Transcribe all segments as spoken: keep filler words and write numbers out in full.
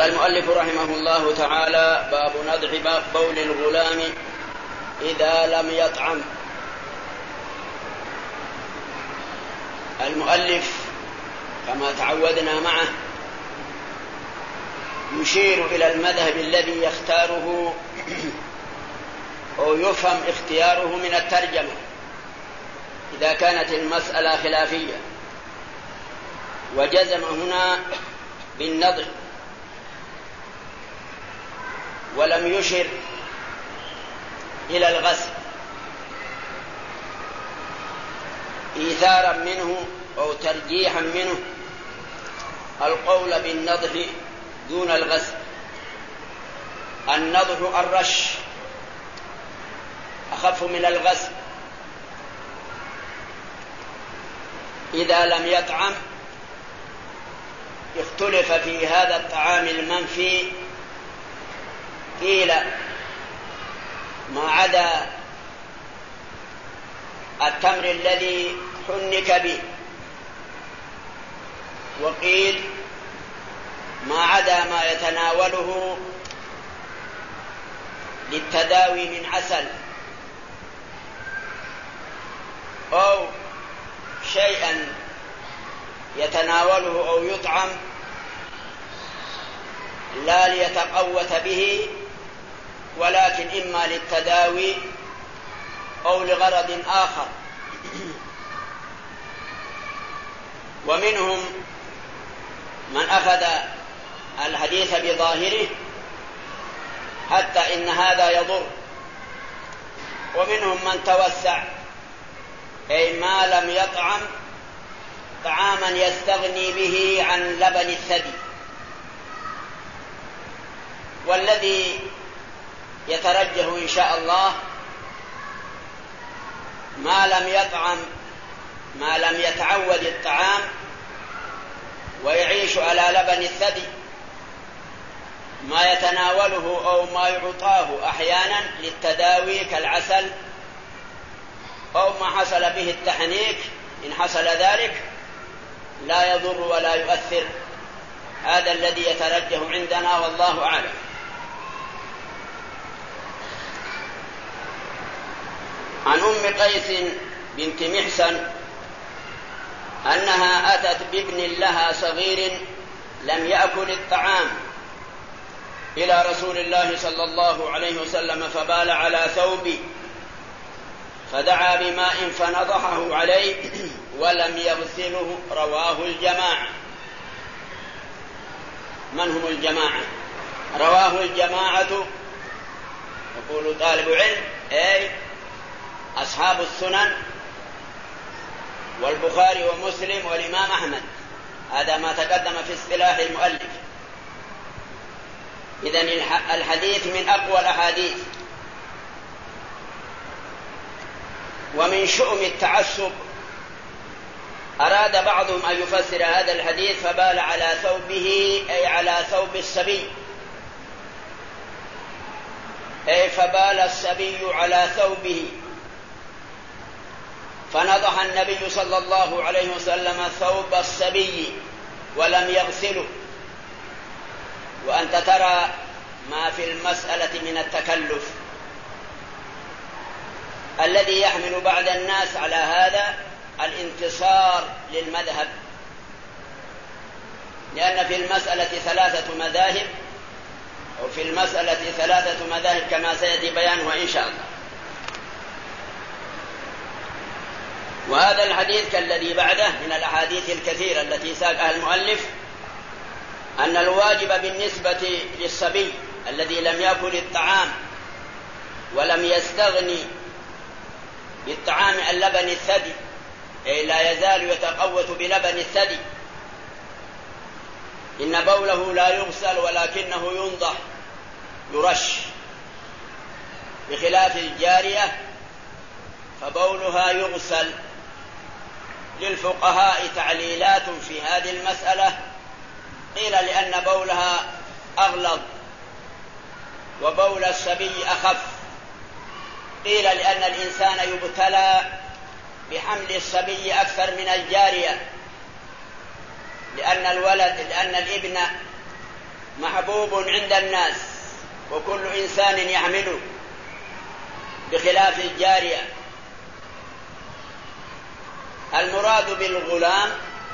المؤلف رحمه الله تعالى: باب نضح بول الغلام إذا لم يطعم. المؤلف كما تعودنا معه يشير إلى المذهب الذي يختاره أو يفهم اختياره من الترجمة إذا كانت المسألة خلافية، وجزم هنا بالنضح ولم يشر إلى الغسل إيثارا منه أو ترجيحا منه القول بالنضح دون الغسل. النضح الرش أخف من الغسل. إذا لم يطعم اختلف في هذا الطعام المنفي، قيل ما عدا التمر الذي حنك به، وقيل ما عدا ما يتناوله للتداوي من عسل أو شيئا يتناوله أو يطعم لا ليتقوت به، ولكن إما للتداوي أو لغرض آخر. ومنهم من أخذ الحديث بظاهره حتى إن هذا يضر، ومنهم من توسع، أي ما لم يطعم طعاما يستغني به عن لبن الثدي. والذي يترجح إن شاء الله ما لم يطعم، ما لم يتعود الطعام ويعيش على لبن الثدي، ما يتناوله أو ما يعطاه أحيانا للتداوي كالعسل أو ما حصل به التحنيك، إن حصل ذلك لا يضر ولا يؤثر. هذا الذي يترجح عندنا والله أعلم. عن أم قيس بنت محسن أنها أتت بابن لها صغير لم يأكل الطعام إلى رسول الله صلى الله عليه وسلم فبال على ثوبه، فدعا بماء فنضحه عليه ولم يغسله. رواه الجماعة. من هم الجماعة؟ رواه الجماعة يقول طالب علم أي أصحاب السنن والبخاري ومسلم والإمام أحمد. هذا ما تقدم في اصطلاح المؤلف. إذن الحديث من أقوى الأحاديث. ومن شؤم التعسب أراد بعضهم أن يفسر هذا الحديث فبال على ثوبه أي على ثوب الصبي، أي فبال الصبي على ثوبه، فنضح النبي صلى الله عليه وسلم ثوب الصبي ولم يغسله. وأنت ترى ما في المسألة من التكلف الذي يحمل بعض الناس على هذا الانتصار للمذهب، لأن في المسألة ثلاثة مذاهب، وفي المسألة ثلاثة مذاهب كما سيأتي بيانها إن شاء الله. وهذا الحديث كالذي بعده من الأحاديث الكثيرة التي ساقها المؤلف أن الواجب بالنسبة للصبي الذي لم يأكل الطعام ولم يستغني بالطعام عن لبن الثدي، أي لا يزال يتقوت بلبن الثدي، إن بوله لا يغسل ولكنه ينضح يرش، بخلاف الجارية فبولها يغسل. للفقهاء تعليلات في هذه المسألة، قيل لأن بولها أغلظ وبول الصبي أخف، قيل لأن الإنسان يبتلى بحمل الصبي أكثر من الجارية، لأن الولد لأن الابن محبوب عند الناس وكل إنسان يحمله، بخلاف الجارية. المراد بالغلام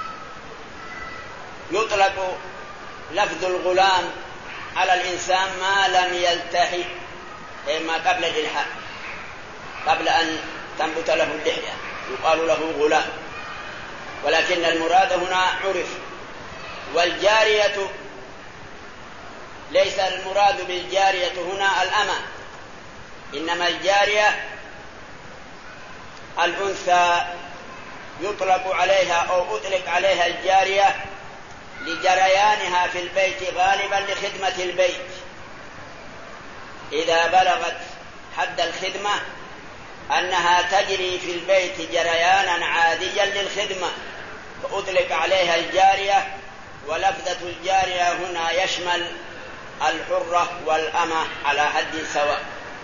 يطلق لفظ الغلام على الإنسان ما لم يلتحي، أي ما قبل الإلحاء، قبل أن تنبت له اللحية يقال له غلام، ولكن المراد هنا عرف. والجارية ليس المراد بالجارية هنا الأمة، إنما الجارية الأنثى يطلق عليها أو أطلق عليها الجارية لجريانها في البيت غالبا لخدمة البيت، إذا بلغت حد الخدمة أنها تجري في البيت جريانا عاديا للخدمة فأطلق عليها الجارية. ولفظة الجارية هنا يشمل الحرة والأمة على حد سواء.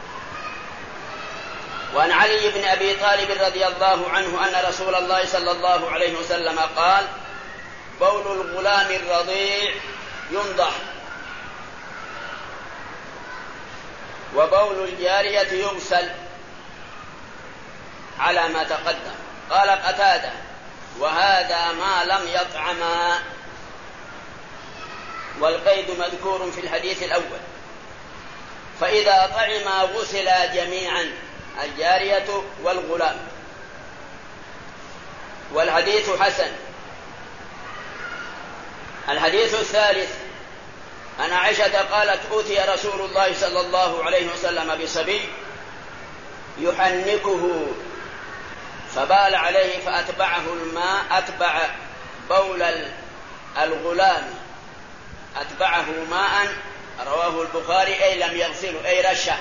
وعن علي بن أبي طالب رضي الله عنه أن رسول الله صلى الله عليه وسلم قال: بول الغلام الرضيع ينضح، وبول الجارية يغسل، على ما تقدم. قال قتادة: وهذا ما لم يطعما، والقيد مذكور في الحديث الأول. فإذا طعما غسلا جميعا، الجارية والغلام. والحديث حسن. الحديث الثالث عن عائشة قالت: أوتي رسول الله صلى الله عليه وسلم بصبي يحنكه فبال عليه فأتبعه الماء، أتبع بول الغلام أتبعه ماء، رواه البخاري، أي لم يغسله أي رشه.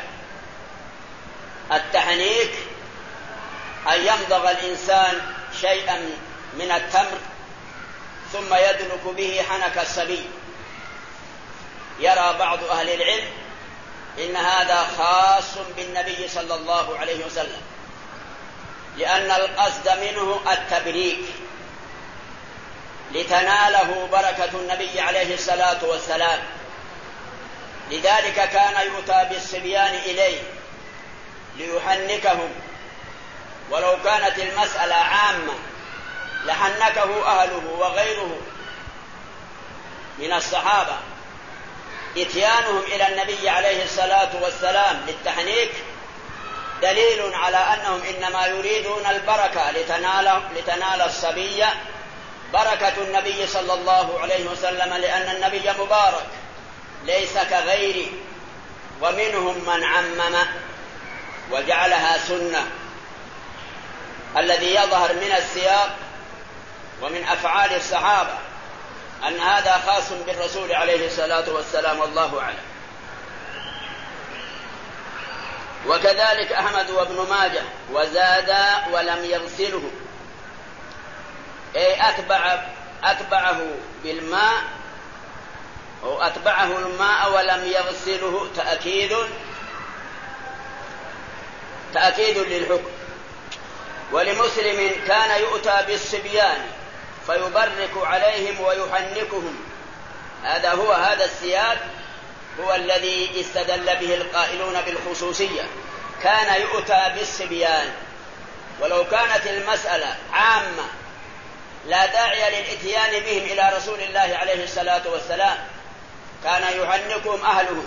التحنيك أن يمضغ الإنسان شيئا من التمر ثم يدلك به حنك الصبي. يرى بعض أهل العلم إن هذا خاص بالنبي صلى الله عليه وسلم، لأن القصد منه التبريك لتناله بركة النبي عليه الصلاة والسلام. لذلك كان يؤتى بالصبيان إليه ليحنكهم، ولو كانت المسألة عامة لحنكه أهله وغيره من الصحابة. إتيانهم إلى النبي عليه الصلاة والسلام للتحنيك دليل على أنهم إنما يريدون البركة لتنال, لتنال الصبي بركة النبي صلى الله عليه وسلم، لأن النبي مبارك ليس كغيره. ومنهم من عمم وجعلها سنة. الذي يظهر من السياق ومن أفعال الصحابة أن هذا خاص بالرسول عليه الصلاة والسلام، والله أعلم. وكذلك أحمد وابن ماجه وزاد ولم يغسله، أي أتبع أتبعه بالماء أو أتبعه الماء ولم يغسله، تأكيد تأكيد للحكم. ولمسلم: كان يؤتى بالصبيان فيبرك عليهم ويحنكهم. هذا هو هذا السياق هو الذي استدل به القائلون بالخصوصية. كان يؤتى بالصبيان، ولو كانت المسألة عامة لا داعي للإتيان بهم إلى رسول الله عليه الصلاة والسلام، كان يحنكهم أهلهم.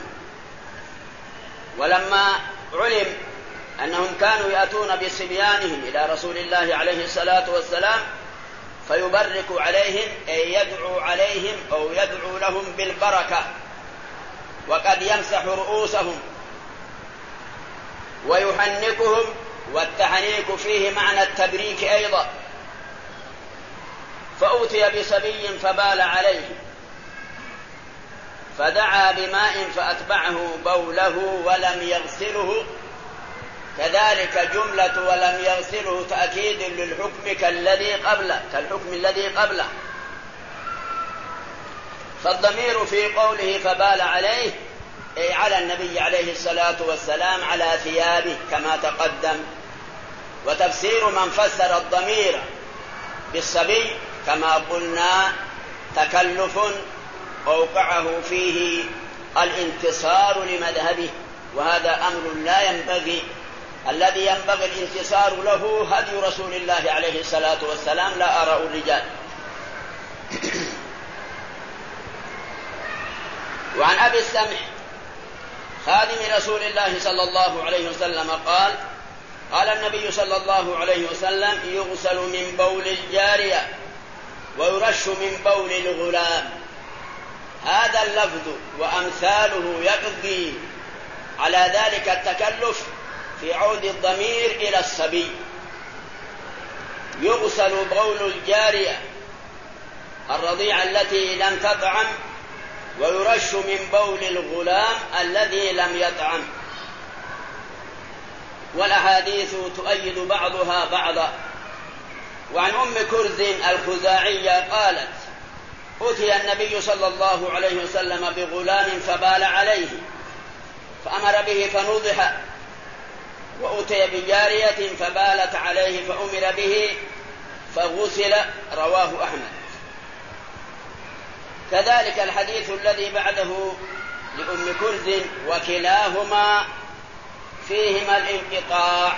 ولما علم أنهم كانوا يأتون بصبيانهم إلى رسول الله عليه الصلاة والسلام فيبرك عليهم، أي يدعو عليهم أو يدعو لهم بالبركة، وقد يمسح رؤوسهم ويحنكهم. والتحنيك فيه معنى التبريك أيضا. فأوتي بصبي فبال عليه فدعا بماء فأتبعه بوله ولم يغسله، كذلك جملة ولم يغسله تأكيد للحكم كالذي قبله كالحكم الذي قبله. فالضمير في قوله فبال عليه أي على النبي عليه الصلاة والسلام، على ثيابه كما تقدم. وتفسير من فسر الضمير بالصبي كما قلنا تكلف أوقعه فيه الانتصار لمذهبه، وهذا أمر لا ينبغي. الذي ينبغي الانتصار له هدي رسول الله عليه الصلاة والسلام لا آراء الرجال. وعن أبي السمح خادم رسول الله صلى الله عليه وسلم قال: قال النبي صلى الله عليه وسلم: يغسل من بول الجارية ويرش من بول الغلام. هذا اللفظ وأمثاله يقضي على ذلك التكلف في عود الضمير إلى الصبي. يغسل بول الجارية الرضيعة التي لم تطعم، ويرش من بول الغلام الذي لم يطعم. والأحاديث تؤيد بعضها بعضا. وعن أم كرز الخزاعية قالت: أتي النبي صلى الله عليه وسلم بغلام فبال عليه فأمر به فنضح، وأتي بجارية فبالت عليه فأمر به فغسل. رواه أحمد. كذلك الحديث الذي بعده لأم كرز، وكلاهما فيهما الانقطاع،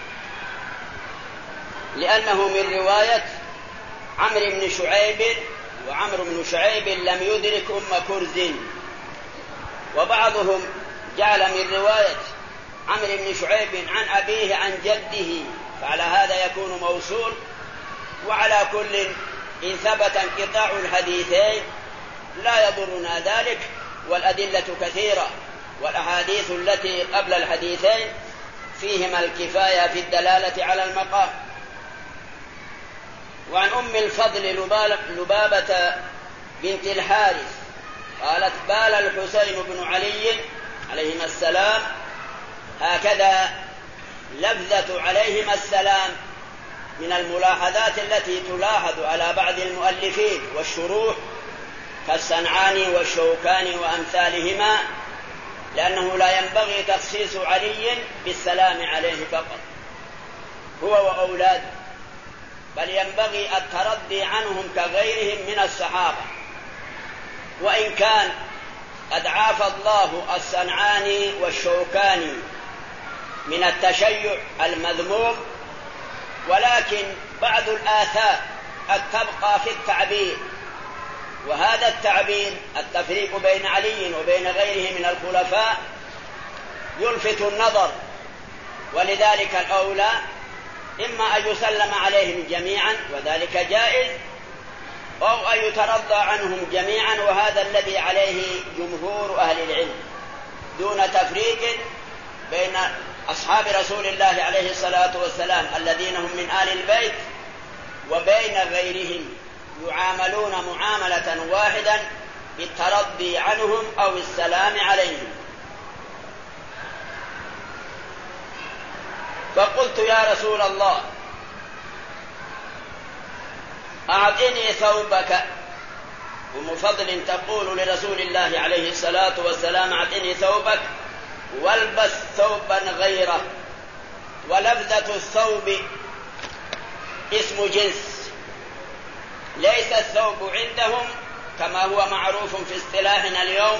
لأنه من رواية عمرو بن شعيب، وعمرو بن شعيب لم يدرك أم كرز. وبعضهم جعل من رواية عمرو بن شعيب عن أبيه عن جده، فعلى هذا يكون موصول. وعلى كل إن ثبت انقطاع الحديثين لا يضرنا ذلك، والأدلة كثيرة، والأحاديث التي قبل الحديثين فيهما الكفاية في الدلالة على المقام. وعن أم الفضل لبابة بنت الحارث قالت: بال الحسين بن علي عليهما السلام. هكذا لفظة عليهما السلام من الملاحظات التي تلاحظ على بعض المؤلفين والشروح كالصنعاني والشوكاني وأمثالهما، لأنه لا ينبغي تخصيص علي بالسلام عليه فقط هو وأولاده، بل ينبغي الترضي عنهم كغيرهم من الصحابة. وإن كان قد عافى الله الصنعاني والشوكاني من التشيع المذموم، ولكن بعض الآثار قد تبقى في التعبير، وهذا التعبير التفريق بين علي وبين غيره من الخلفاء يلفت النظر، ولذلك الأولى إما أن يسلم عليهم جميعا وذلك جائز، أو أن يترضى عنهم جميعا، وهذا الذي عليه جمهور أهل العلم، دون تفريق بين أصحاب رسول الله عليه الصلاة والسلام الذين هم من آل البيت وبين غيرهم، يعاملون معاملة واحدا بالترضي عنهم أو السلام عليهم. فقلت: يا رسول الله، أعطني ثوبك. أم فضل تقول لرسول الله عليه الصلاة والسلام: أعطني ثوبك والبس ثوبا غيره. ولفظة الثوب اسم جنس، ليس الثوب عندهم كما هو معروف في اصطلاحنا اليوم،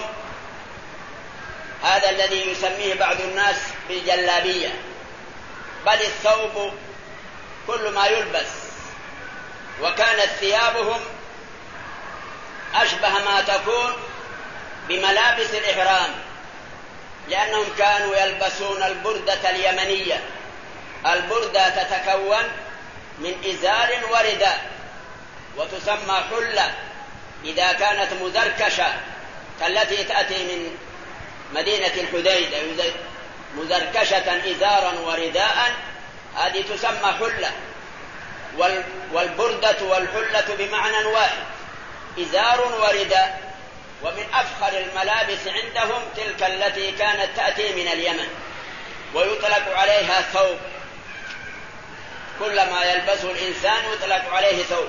هذا الذي يسميه بعض الناس بالجلابية، بل الثوب كل ما يلبس. وكانت ثيابهم أشبه ما تكون بملابس الإحرام، لأنهم كانوا يلبسون البردة اليمنية. البردة تتكون من إزار ورداء، وتسمى حلة إذا كانت مزركشة كالتي تأتي من مدينة الحديدة، مزركشة إزارا ورداء، هذه تسمى حلة. والبردة والحلة بمعنى واحد، إزار ورداء. ومن أفخر الملابس عندهم تلك التي كانت تأتي من اليمن، ويطلق عليها ثوب، كل ما يلبسه الإنسان يطلق عليه ثوب.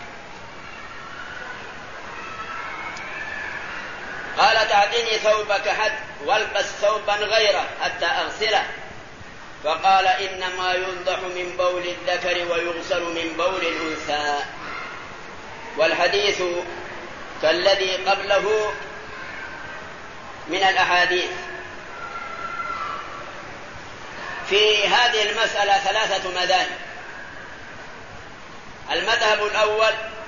قالت: أعطني ثوبك حد والبس ثوبا غيره حتى أغسله. فقال: إنما ينضح من بول الذكر ويغسل من بول الأنثى. والحديث كالذي قبله من الأحاديث. في هذه المسألة ثلاثة مذاهب. المذهب الأول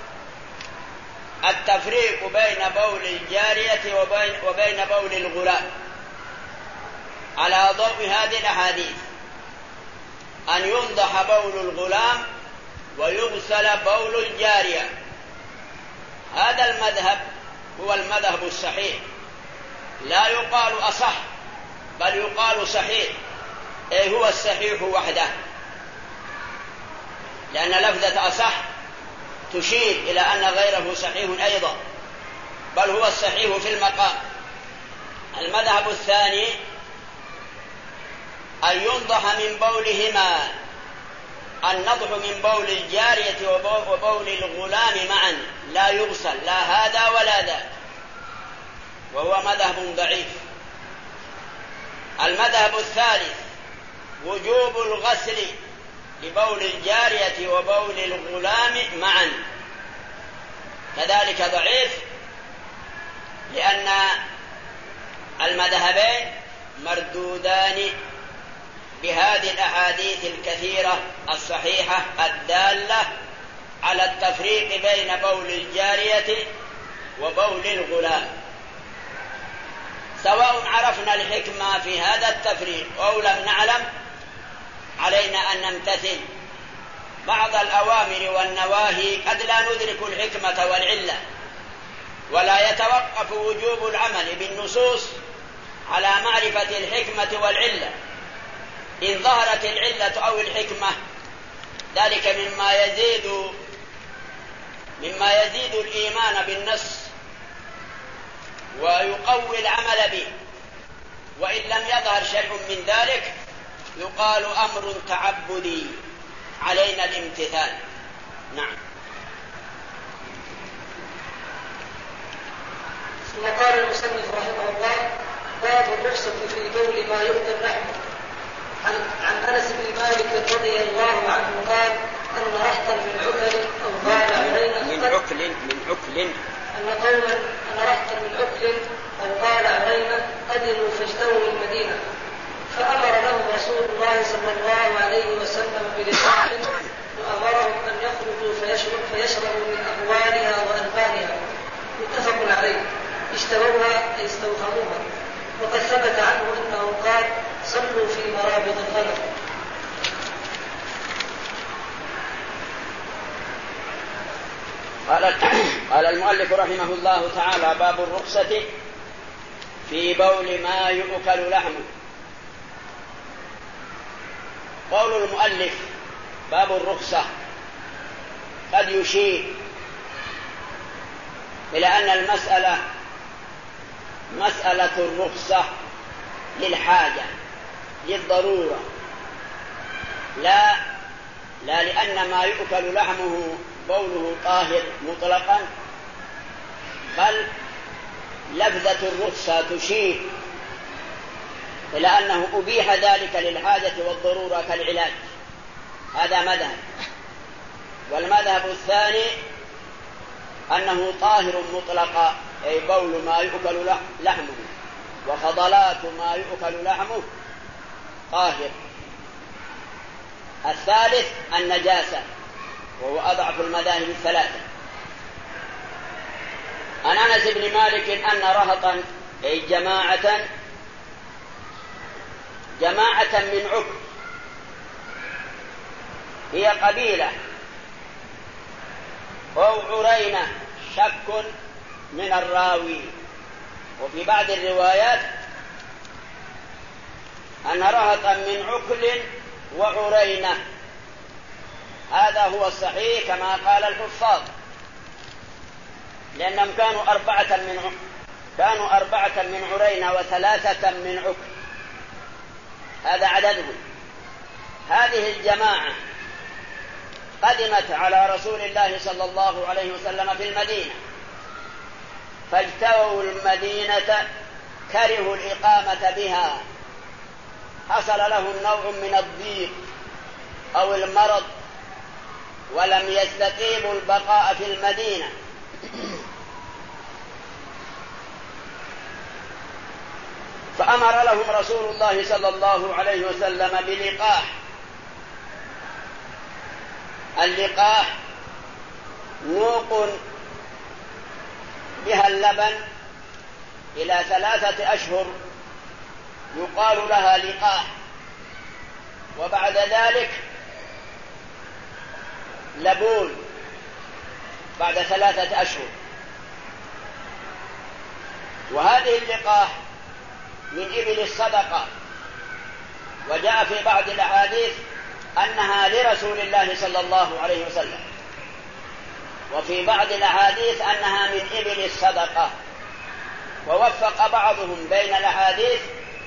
التفريق بين بول الجارية وبين, وبين بول الغلام على ضوء هذه الأحاديث، أن ينضح بول الغلام ويغسل بول الجارية. هذا المذهب هو المذهب الصحيح، لا يقال أصح بل يقال صحيح، أي هو الصحيح وحده، لأن لفظة أصح تشير إلى أن غيره صحيح أيضا، بل هو الصحيح في المقام. المذهب الثاني أن ينضح من بولهما، النضح من بول الجارية وبول الغلام معا، لا يغسل لا هذا ولا ذاك، وهو مذهب ضعيف. المذهب الثالث وجوب الغسل لبول الجارية وبول الغلام معا، كذلك ضعيف، لأن المذهبين مردودان بهذه الأحاديث الكثيرة الصحيحة الدالة على التفريق بين بول الجارية وبول الغلام. سواء عرفنا الحكمة في هذا التفريق أو لم نعلم، علينا أن نمتثل بعض الأوامر والنواهي، قد لا ندرك الحكمة والعلة، ولا يتوقف وجوب العمل بالنصوص على معرفة الحكمة والعلة. إن ظهرت العلة أو الحكمة ذلك مما يزيد مما يزيد الإيمان بالنص ويقوي العمل به، وإن لم يظهر شيء من ذلك يقال أمر تعبدي علينا الامتثال. نعم. ثم قال المصنف رحمه الله: باب الرخصة في بول ما يؤكل لحمه. عن, عن أنس بن مالك رضي الله عنه قال: أن رهطا من عكل أو قال علينا من عكل من عكل أن قوما أن رهطا من عكل أو قال علينا قدموا فاجتووا المدينة، فأمر لهم رسول الله صلى الله عليه وسلم بلقاح، وأمرهم أن يخرجوا فيشرب فيشربوا من أهوالها وألبانها. متفق عليه. اشتروها أي استوخموها. وقد ثبت عنه أنه قال: صلوا في مرابض الغنم. قال قال المؤلف رحمه الله تعالى: باب الرخصة في بول ما يؤكل لحمه. قول المؤلف باب الرخصة قد يشير إلى أن المسألة مسألة الرخصة للحاجة للضرورة، لا لا لأن ما يؤكل لحمه بوله طاهر مطلقا، بل لفظة الرخصة تشير إلى أنه أبيح ذلك للحاجة والضرورة كالعلاج. هذا مذهب. والمذهب الثاني أنه طاهر مطلقا، أي بول ما يؤكل لحمه وفضلات ما يؤكل لحمه طاهر. الثالث النجاسة، وهو أضعف المذاهب الثلاثة. عن أنس بن مالك أن رهطا أي جماعة جماعة من عكل، هي قبيلة، أو عرينة، شك من الراوي. وفي بعض الروايات أن رهطا من عكل وعرينة. هذا هو الصحيح كما قال الحفاظ، لأنهم كانوا أربعة من كانوا أربعة من عرينة وثلاثة من عكل، هذا عددهم. هذه الجماعة قدمت على رسول الله صلى الله عليه وسلم في المدينة، فاجتووا المدينة، كرهوا الإقامة بها، حصل لهم نوع من الضيق أو المرض، ولم يستطيعوا البقاء في المدينة، وأمر لهم رسول الله صلى الله عليه وسلم بلقاح. اللقاح نوق بها اللبن إلى ثلاثة أشهر يقال لها لقاح، وبعد ذلك لبون بعد ثلاثة أشهر. وهذه اللقاح من إبل الصدقة، وجاء في بعض الأحاديث أنها لرسول الله صلى الله عليه وسلم، وفي بعض الأحاديث أنها من إبل الصدقة. ووفق بعضهم بين الأحاديث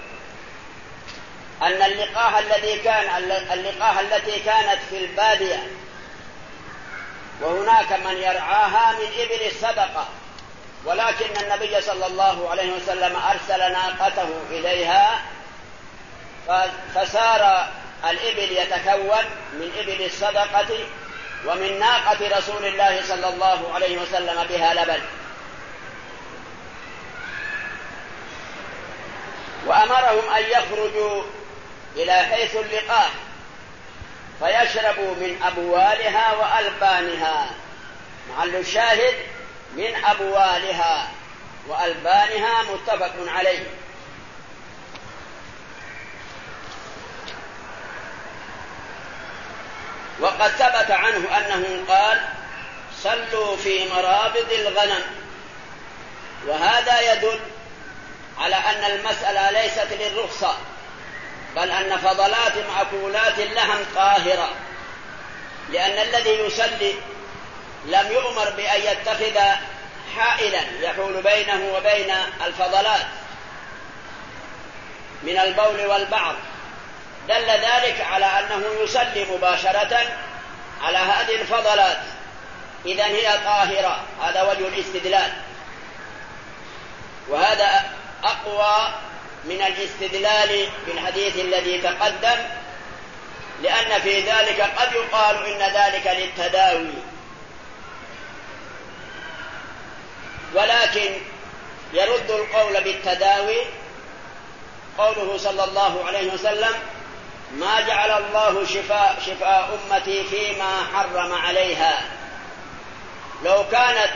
أن اللقاح الذي كان اللقاح التي كانت في البادية وهناك من يرعاها من إبل الصدقة، ولكن النبي صلى الله عليه وسلم أرسل ناقته إليها فسار الإبل يتكون من إبل الصدقة ومن ناقة رسول الله صلى الله عليه وسلم بها لبن. وأمرهم أن يخرجوا إلى حيث اللقاح فيشربوا من أبوالها وألبانها. محل الشاهد من أبوالها وألبانها متفق عليه. وقد ثبت عنه أنه قال: صلوا في مرابض الغنم. وهذا يدل على أن المسألة ليست للرخصة، بل أن فضلات مأكولات اللحم طاهرة، لأن الذي يصلي لم يؤمر بأن يتخذ حائلا يحول بينه وبين الفضلات من البول والبعض، دل ذلك على أنه يصلي مباشرة على هذه الفضلات، إذن هي طاهرة. هذا وجه الاستدلال، وهذا أقوى من الاستدلال بالحديث الذي تقدم، لأن في ذلك قد يقال إن ذلك للتداوي، ولكن يرد القول بالتداوي قوله صلى الله عليه وسلم: ما جعل الله شفاء, شفاء أمتي فيما حرم عليها. لو كانت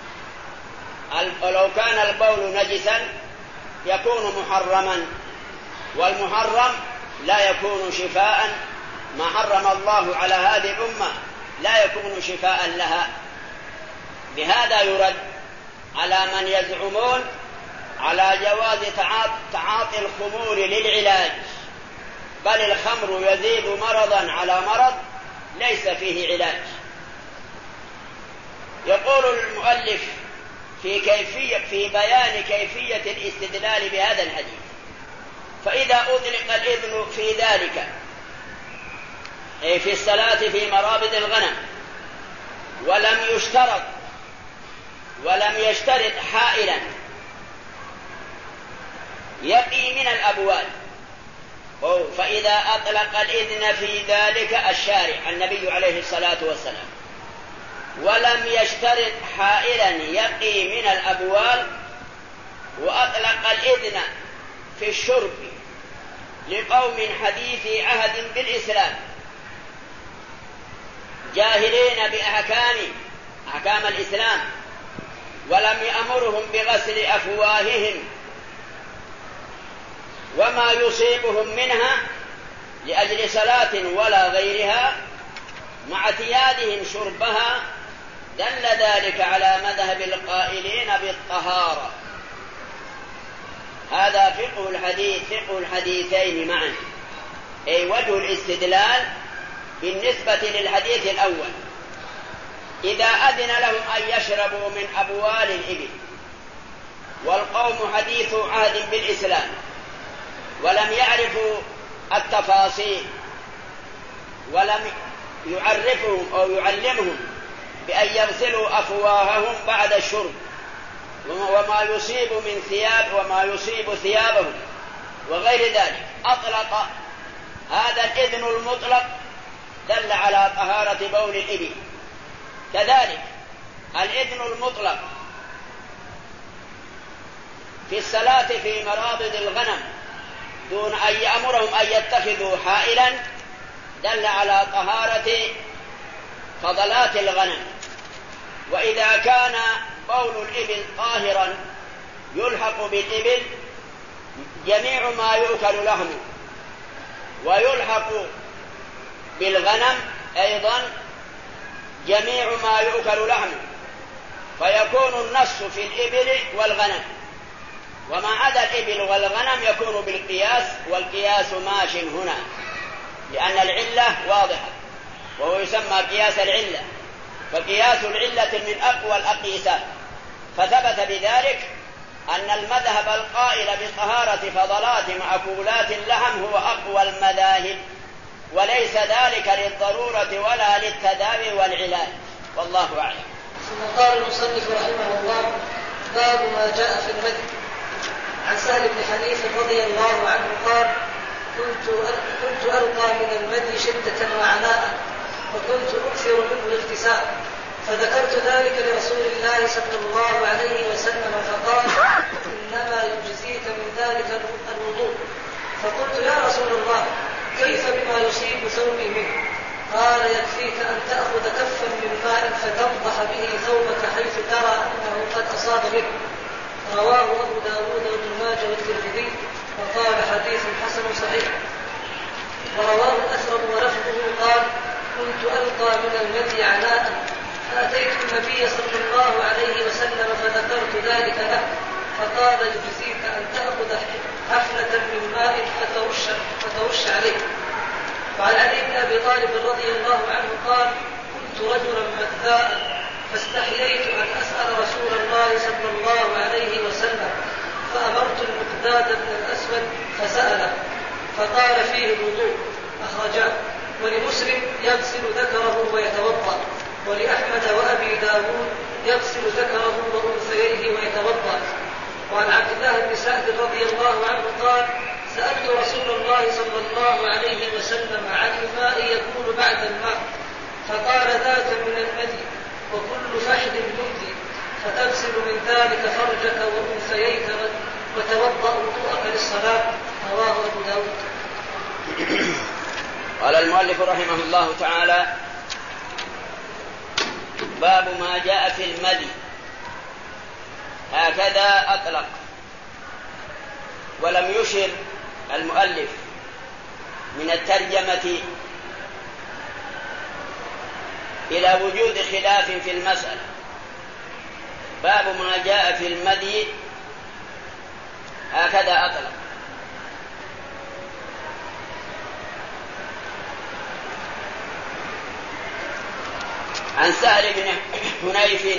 لو كان البول نجسا يكون محرما، والمحرم لا يكون شفاء. ما حرم الله على هذه الأمة لا يكون شفاء لها. بهذا يرد على من يزعمون على جواز تعاطي الخمور للعلاج، بل الخمر يزيد مرضا على مرض ليس فيه علاج. يقول المؤلف في كيفية في بيان كيفية الاستدلال بهذا الحديث: فإذا أطلق الإذن في ذلك، أي في الصلاة في مرابض الغنم، ولم يشترط ولم يشترط حائلا يقي من الأبوال، فإذا أطلق الإذن في ذلك الشارع النبي عليه الصلاة والسلام ولم يشترط حائلا يقي من الأبوال، وأطلق الإذن في الشرب لقوم حديثي عهد بالإسلام جاهلين بأحكام أحكام الإسلام، ولم يأمرهم بغسل أفواههم وما يصيبهم منها لأجل صلاة ولا غيرها، مع اعتيادهم شربها، دل ذلك على مذهب القائلين بالطهارة. هذا فقه الحديث فقه الحديثين معا، أي وجه الاستدلال بالنسبة للحديث الأول: إذا أذن لهم أن يشربوا من أبوال الإبل، والقوم حديث عهد بالإسلام ولم يعرفوا التفاصيل، ولم يعرفهم أو يعلمهم بأن يغسلوا أفواههم بعد الشرب وما يصيب من ثياب وما يصيب ثيابهم وغير ذلك، أطلق هذا الإذن المطلق دل على طهارة بول الإبل. كذلك الإذن المطلق في الصلاة في مرابض الغنم دون أن يأمرهم أن يتخذوا حائلا دل على طهارة فضلات الغنم. وإذا كان بول الإبل طاهرا يلحق بالإبل جميع ما يؤكل لحمه، ويلحق بالغنم أيضا جميع ما يؤكل لحمه، فيكون النص في الإبل والغنم، وما عدا الإبل والغنم يكون بالقياس، والقياس ماش هنا لأن العلة واضحة وهو يسمى قياس العلة، فقياس العلة من أقوى الأقيسات. فثبت بذلك أن المذهب القائل بطهارة فضلات مأكولات اللحم هو أقوى المذاهب، وليس ذلك للضرورة ولا للتداوي والعلاج، والله أعلم. ثم قال المصنف رحمه الله: باب ما جاء في المدي. عن سهل بن حنيف رضي الله عنه قال: كنت كنت ألقى من المدي شدة وعناء، وكنت أكثر منه الاغتسال، فذكرت ذلك لرسول الله صلى الله عليه وسلم فقال: إنما يجزيك من ذلك الوضوء. فقلت: يا رسول الله، كيف بما يصيب ثوبي منه؟ قال: يكفيك أن تأخذ كفا من ماء فتنضح به ثوبك حيث ترى أنه قد أصاب به. رواه أبو داود وابن ماجه والترمذي وقال: حديث حسن صحيح. ورواه الأثرم ولفظه قال: كنت ألقى من المدي عناء، فأتيت النبي صلى الله عليه وسلم فذكرت ذلك له، فقال: يجزيك أن تأخذ حفنة من ماء فترش, فترش عليه. وعن علي بن أبي طالب رضي الله عنه قال: كنت رجلا مذاء، فاستحييت أن أسأل رسول الله صلى الله عليه وسلم، فأمرت المقداد بن الأسود فسأله، فقال: فيه الوضوء. أخرجاه. ولمسلم: يغسل ذكره ويتوضأ. ولأحمد وأبي داود: يغسل ذكره وأنثيه ويتوضأ. وعن عبد الله بن سعد رضي الله عنه قال: سألت رسول الله صلى الله عليه وسلم عن الماء يكون بعد الماء، فقال: ذاك من المدي، وكل فحل يمضي، فتغسل من ذلك فرجك وأنثييك وتوضأ وضوءك للصلاة. رواه أبو داود. قال المؤلف رحمه الله تعالى: باب ما جاء في المدي. هكذا أطلق، ولم يشر المؤلف من الترجمة إلى وجود خلاف في المسألة. باب ما جاء في المدي هكذا أطلق. عن سهل بن حنيف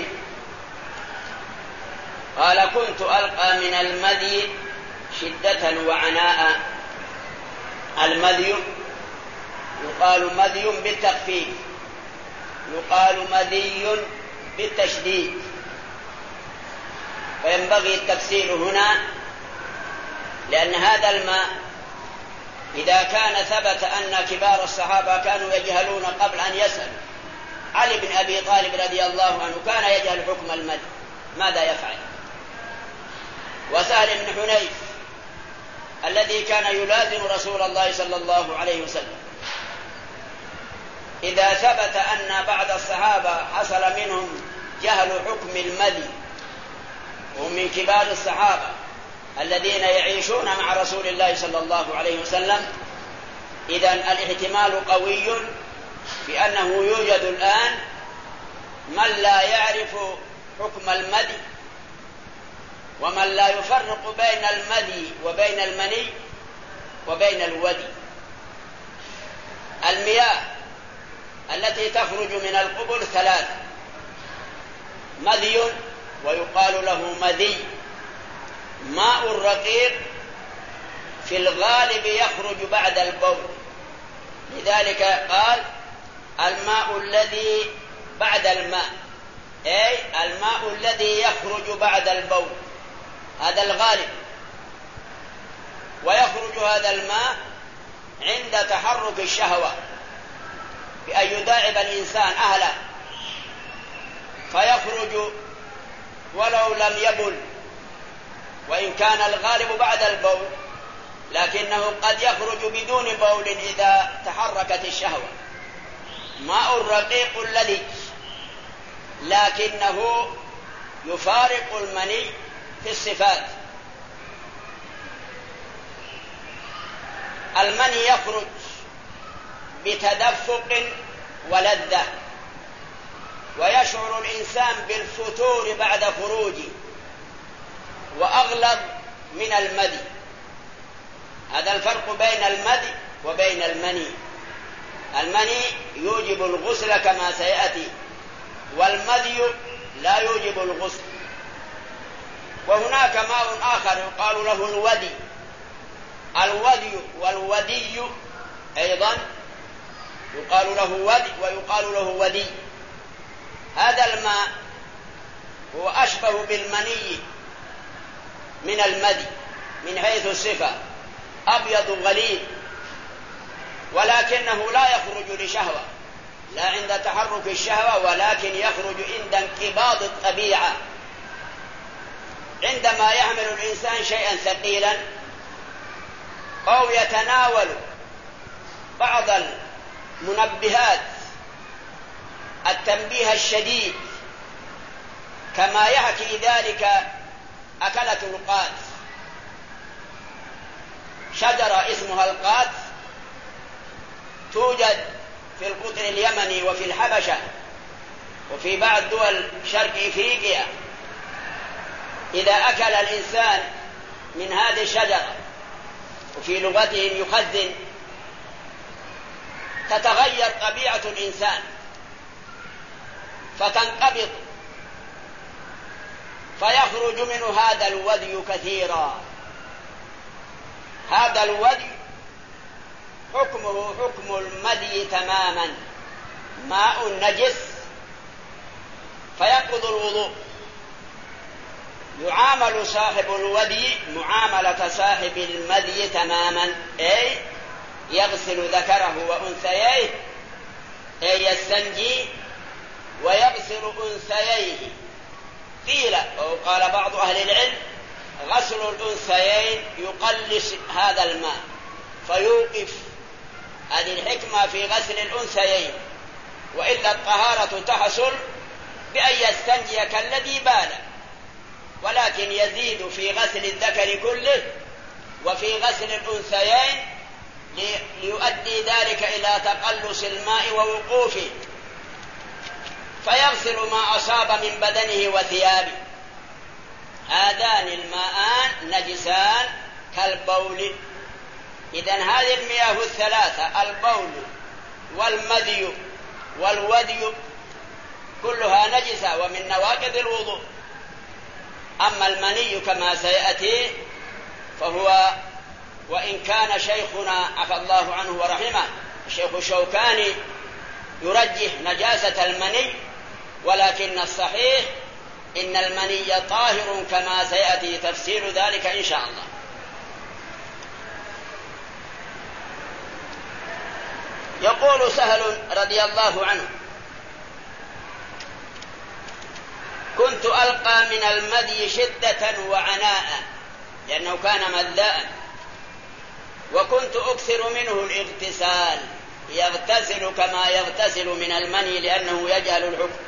قال: كنت ألقى من المدي شدة وعناء. المدي يقال مدي بالتخفيف، يقال مدي بالتشديد، فينبغي التفسير هنا، لأن هذا الماء إذا كان ثبت أن كبار الصحابة كانوا يجهلون قبل أن يسألوا، علي بن أبي طالب رضي الله عنه كان يجهل حكم المدي، ماذا يفعل؟ وسهل بن حنيف الذي كان يلازم رسول الله صلى الله عليه وسلم، إذا ثبت أن بعض الصحابة حصل منهم جهل حكم المدي وهم من كبار الصحابة الذين يعيشون مع رسول الله صلى الله عليه وسلم، إذن الاحتمال قوي بأنه يوجد الآن من لا يعرف حكم المدي، ومن لا يفرق بين المدي وبين المني وبين الودي. المياه التي تخرج من القبل ثلاثة: مدي ويقال له مدي، ماء رقيق في الغالب يخرج بعد البول، لذلك قال: الماء الذي بعد الماء، أي الماء الذي يخرج بعد البول، هذا الغالب. ويخرج هذا الماء عند تحرك الشهوة بأن يداعب الإنسان أهله، فيخرج ولو لم يبل، وإن كان الغالب بعد البول لكنه قد يخرج بدون بول إذا تحركت الشهوة، ماء رقيق لذيذ، لكنه يفارق المني في الصفات. المني يخرج بتدفق ولذة، ويشعر الإنسان بالفتور بعد خروجه، وأغلظ من المدي. هذا الفرق بين المدي وبين المني. المني يوجب الغسل كما سيأتي، والمدي لا يوجب الغسل. وهناك ماء آخر يقال له الودي. الودي والودي أيضا يقال له ودي ويقال له ودي. هذا الماء هو أشبه بالمني من المدي من حيث الصفة، أبيض غليظ، ولكنه لا يخرج لشهوة، لا عند تحرك الشهوة، ولكن يخرج عند انقباض الطبيعة. عندما يحمل الإنسان شيئا ثقيلا أو يتناول بعض المنبهات التنبيه الشديد، كما يحكي ذلك أكلة القات، شجرة اسمها القات توجد في القطر اليمني وفي الحبشة وفي بعض دول شرق إفريقيا. إذا أكل الإنسان من هذه الشجرة، وفي لغتهم يخزن، تتغير طبيعة الإنسان فتنقبض، فيخرج منه هذا الودي كثيرا. هذا الودي حكمه حكم المدي تماما، ماء نجس فينقض الوضوء. يعامل صاحب الودي معاملة صاحب المدي تماما، أي يغسل ذكره وأنثييه، أي يستنجي ويغسل أنثييه. قيل أو قال بعض أهل العلم غسل الأنثيين يقلص هذا الماء فيوقف. هذه الحكمة في غسل الأنثيين، وإلا الطهارة تحصل بأن يستنجي كالذي بال، ولكن يزيد في غسل الذكر كله وفي غسل الأنثيين ليؤدي ذلك إلى تقلص الماء ووقوفه، فيغسل ما أصاب من بدنه وثيابه. هذان الماءان نجسان كالبول. إذن هذه المياه الثلاثة، البول والمذي والودي، كلها نجسة ومن نواقض الوضوء. أما المني كما سيأتي فهو، وإن كان شيخنا عفى الله عنه ورحمه الشيخ الشوكاني يرجح نجاسة المني، ولكن الصحيح إن المني طاهر كما سيأتي تفسير ذلك إن شاء الله. يقول سهل رضي الله عنه: كنت ألقى من المدي شدة وعناء، لأنه كان مذاء، وكنت أكثر منه الاغتسال، يغتسل كما يغتسل من المني لأنه يجهل الحكم.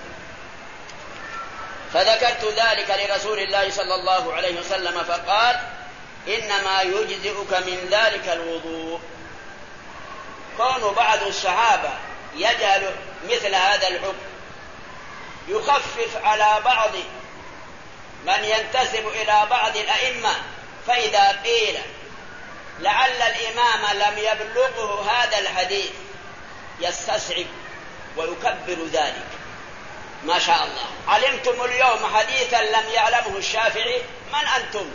فذكرت ذلك لرسول الله صلى الله عليه وسلم فقال: إنما يجزئك من ذلك الوضوء. كون بعض الصحابة يجهل مثل هذا الحكم يخفف على بعض من ينتسب إلى بعض الأئمة، فإذا قيل لعل الإمام لم يبلغه هذا الحديث يستصعب ويكبر ذلك. ما شاء الله، علمتم اليوم حديثا لم يعلمه الشافعي، من أنتم؟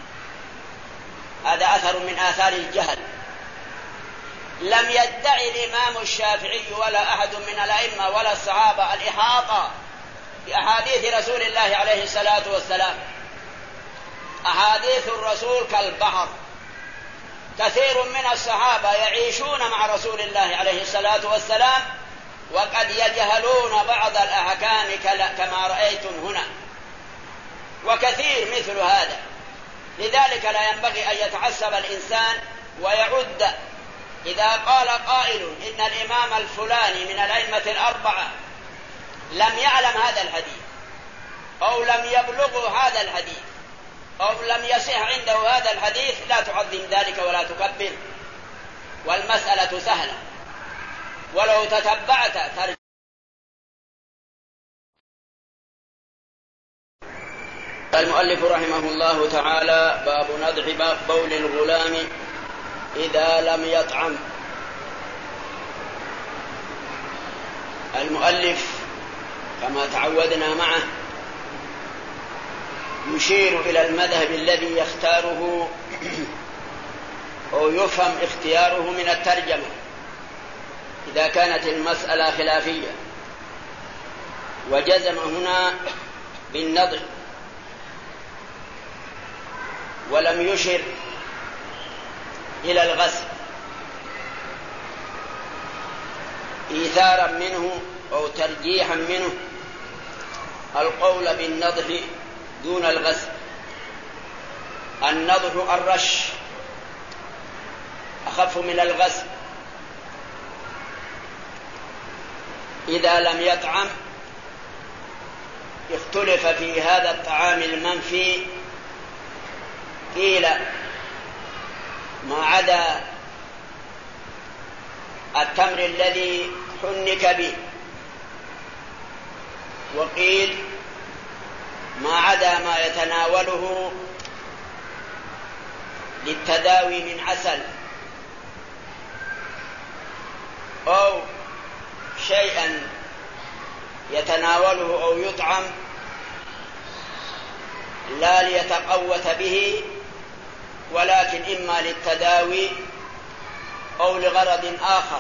هذا أثر من آثار الجهل. لم يدعي الإمام الشافعي ولا أحد من الأئمة ولا الصحابة الإحاطة بأحاديث رسول الله عليه الصلاة والسلام. أحاديث الرسول كالبحر، كثير من الصحابة يعيشون مع رسول الله عليه الصلاة والسلام وقد يجهلون بعض الأحكام كما رأيتم هنا، وكثير مثل هذا. لذلك لا ينبغي أن يتعصب الإنسان ويعد. إذا قال قائل إن الإمام الفلاني من الأئمة الأربعة لم يعلم هذا الحديث أو لم يبلغه هذا الحديث أو لم يصح عنده هذا الحديث لا تعظم ذلك ولا تكبر، والمسألة سهلة. ولو تتبعت ترجمة المؤلف رحمه الله تعالى باب نضح بول الغلام إذا لم يطعم. المؤلف كما تعودنا معه يشير إلى المذهب الذي يختاره أو يفهم اختياره من الترجمة إذا كانت المسألة خلافية، وجزم هنا بالنضح ولم يشر إلى الغسل إيثارا منه أو ترجيحا منه القول بالنضح دون الغسل. النضح الرش أخف من الغسل. إذا لم يطعم اختلف في هذا الطعام المنفي، قيل ما عدا التمر الذي حنك به، وقيل ما عدا ما يتناوله للتداوي من عسل أو شيئا يتناوله أو يطعم لا ليتقوت به ولكن إما للتداوي أو لغرض آخر.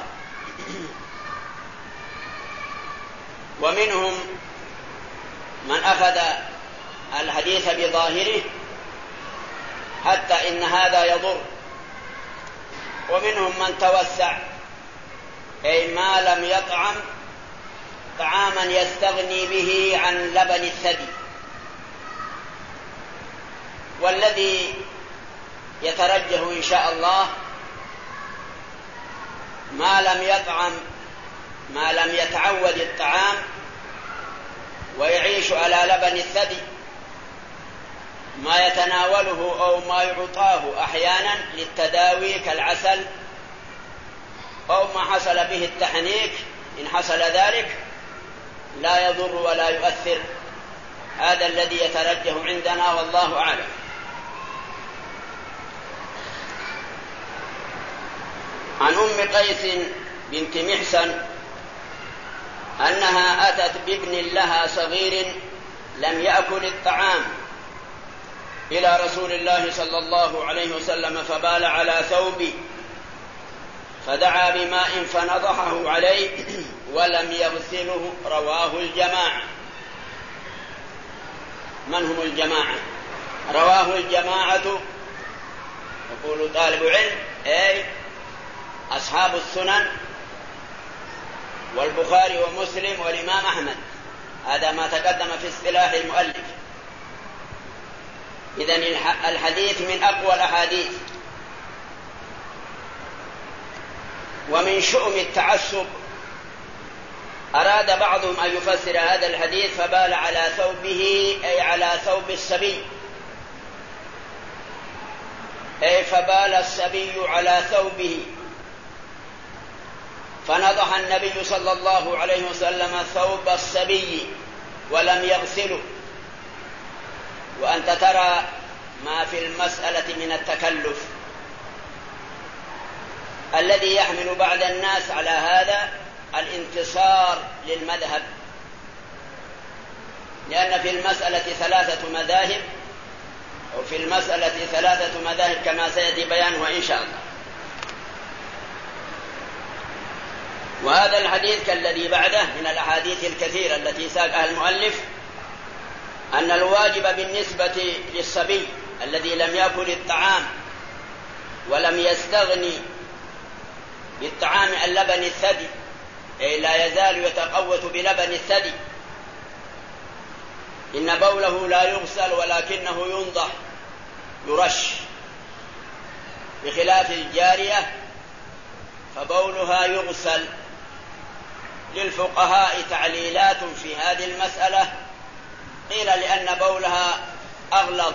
ومنهم من أخذ الحديث بظاهره حتى إن هذا يضر، ومنهم من توسع أي ما لم يطعم طعاما يستغني به عن لبن الثدي. والذي يترجح إن شاء الله ما لم يطعم ما لم يتعود الطعام ويعيش على لبن الثدي، ما يتناوله أو ما يعطاه أحيانا للتداوي كالعسل أو ما حصل به التحنيك، إن حصل ذلك لا يضر ولا يؤثر. هذا الذي يترجح عندنا والله أعلم. عن أم قيس بنت محسن أنها أتت بابن لها صغير لم يأكل الطعام إلى رسول الله صلى الله عليه وسلم فبال على ثوبه فدعا بماء فنضحه عليه ولم يغسله. رواه الجماعة. من هم الجماعة؟ رواه الجماعة يقول طالب علم أي أصحاب السنن والبخاري ومسلم والإمام أحمد. هذا ما تقدم في اصطلاح المؤلف. إذن الحديث من أقوى الأحاديث. ومن شؤم التعسب أراد بعضهم أن يفسر هذا الحديث فبال على ثوبه أي على ثوب الصبي، أي فبال الصبي على ثوبه فنضح النبي صلى الله عليه وسلم ثوب الصبي ولم يغسله. وأنت ترى ما في المسألة من التكلف الذي يحمل بعض الناس على هذا الانتصار للمذهب، لأن في المسألة ثلاثة مذاهب وفي المسألة ثلاثة مذاهب كما سيأتي بيانه إن شاء الله. وهذا الحديث كالذي بعده من الأحاديث الكثيرة التي ساقها المؤلف أن الواجب بالنسبة للصبي الذي لم يأكل الطعام ولم يستغني بالطعام عن لبن الثدي، أي لا يزال يتقوت بلبن الثدي، إن بوله لا يغسل ولكنه ينضح يرش بخلاف الجارية فبولها يغسل. للفقهاء تعليلات في هذه المسألة، قيل لأن بولها أغلظ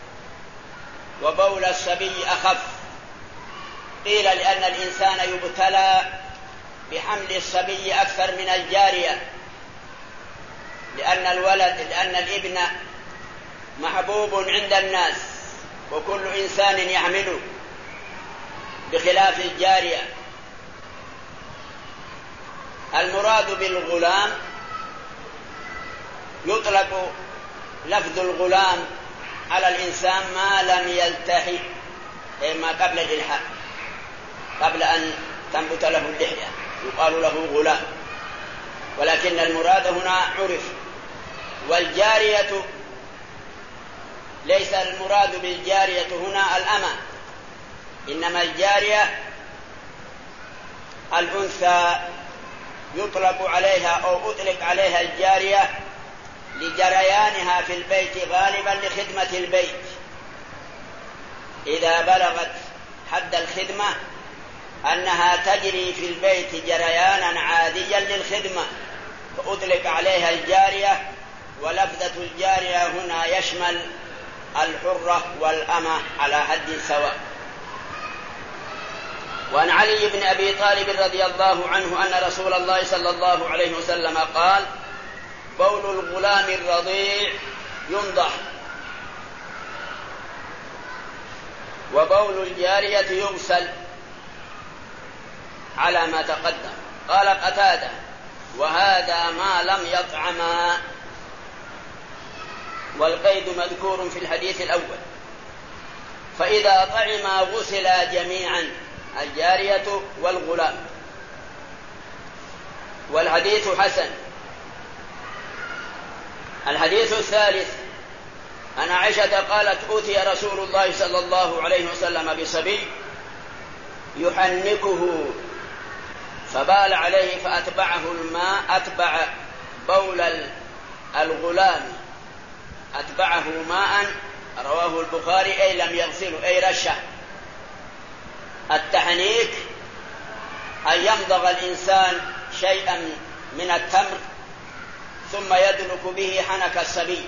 وبول الصبي أخف، قيل لأن الإنسان يبتلى بحمل الصبي أكثر من الجارية، لأن الولد لأن الابن محبوب عند الناس وكل إنسان يحمله بخلاف الجارية. المراد بالغلام يطلق لفظ الغلام على الإنسان ما لم يلتحي، أي ما قبل الإلحاء، قبل أن تنبت له اللحية يقال له غلام، ولكن المراد هنا عرف. والجارية ليس المراد بالجارية هنا الأمة، إنما الجارية الأنثى يطلق عليها أو أطلق عليها الجارية لجريانها في البيت غالبا لخدمة البيت، إذا بلغت حد الخدمة أنها تجري في البيت جريانا عاديا للخدمة فأطلق عليها الجارية. ولفظة الجارية هنا يشمل الحرة والأمة على حد سواء. وعن علي بن أبي طالب رضي الله عنه أن رسول الله صلى الله عليه وسلم قال: بول الغلام الرضيع ينضح، وبول الجارية يغسل، على ما تقدم. قال قتادة: وهذا ما لم يطعما، والقيد مذكور في الحديث الأول. فإذا طعما غسلا جميعا، الجارية والغلام. والحديث حسن. الحديث الثالث عن عائشة قالت: أوتي رسول الله صلى الله عليه وسلم بصبي يحنكه فبال عليه فأتبعه الماء، أتبع بول الغلام أتبعه ماء، رواه البخاري، أي لم يغسله أي رشه. التحنيك أن يمضغ الإنسان شيئا من التمر ثم يدلك به حنك الصبي.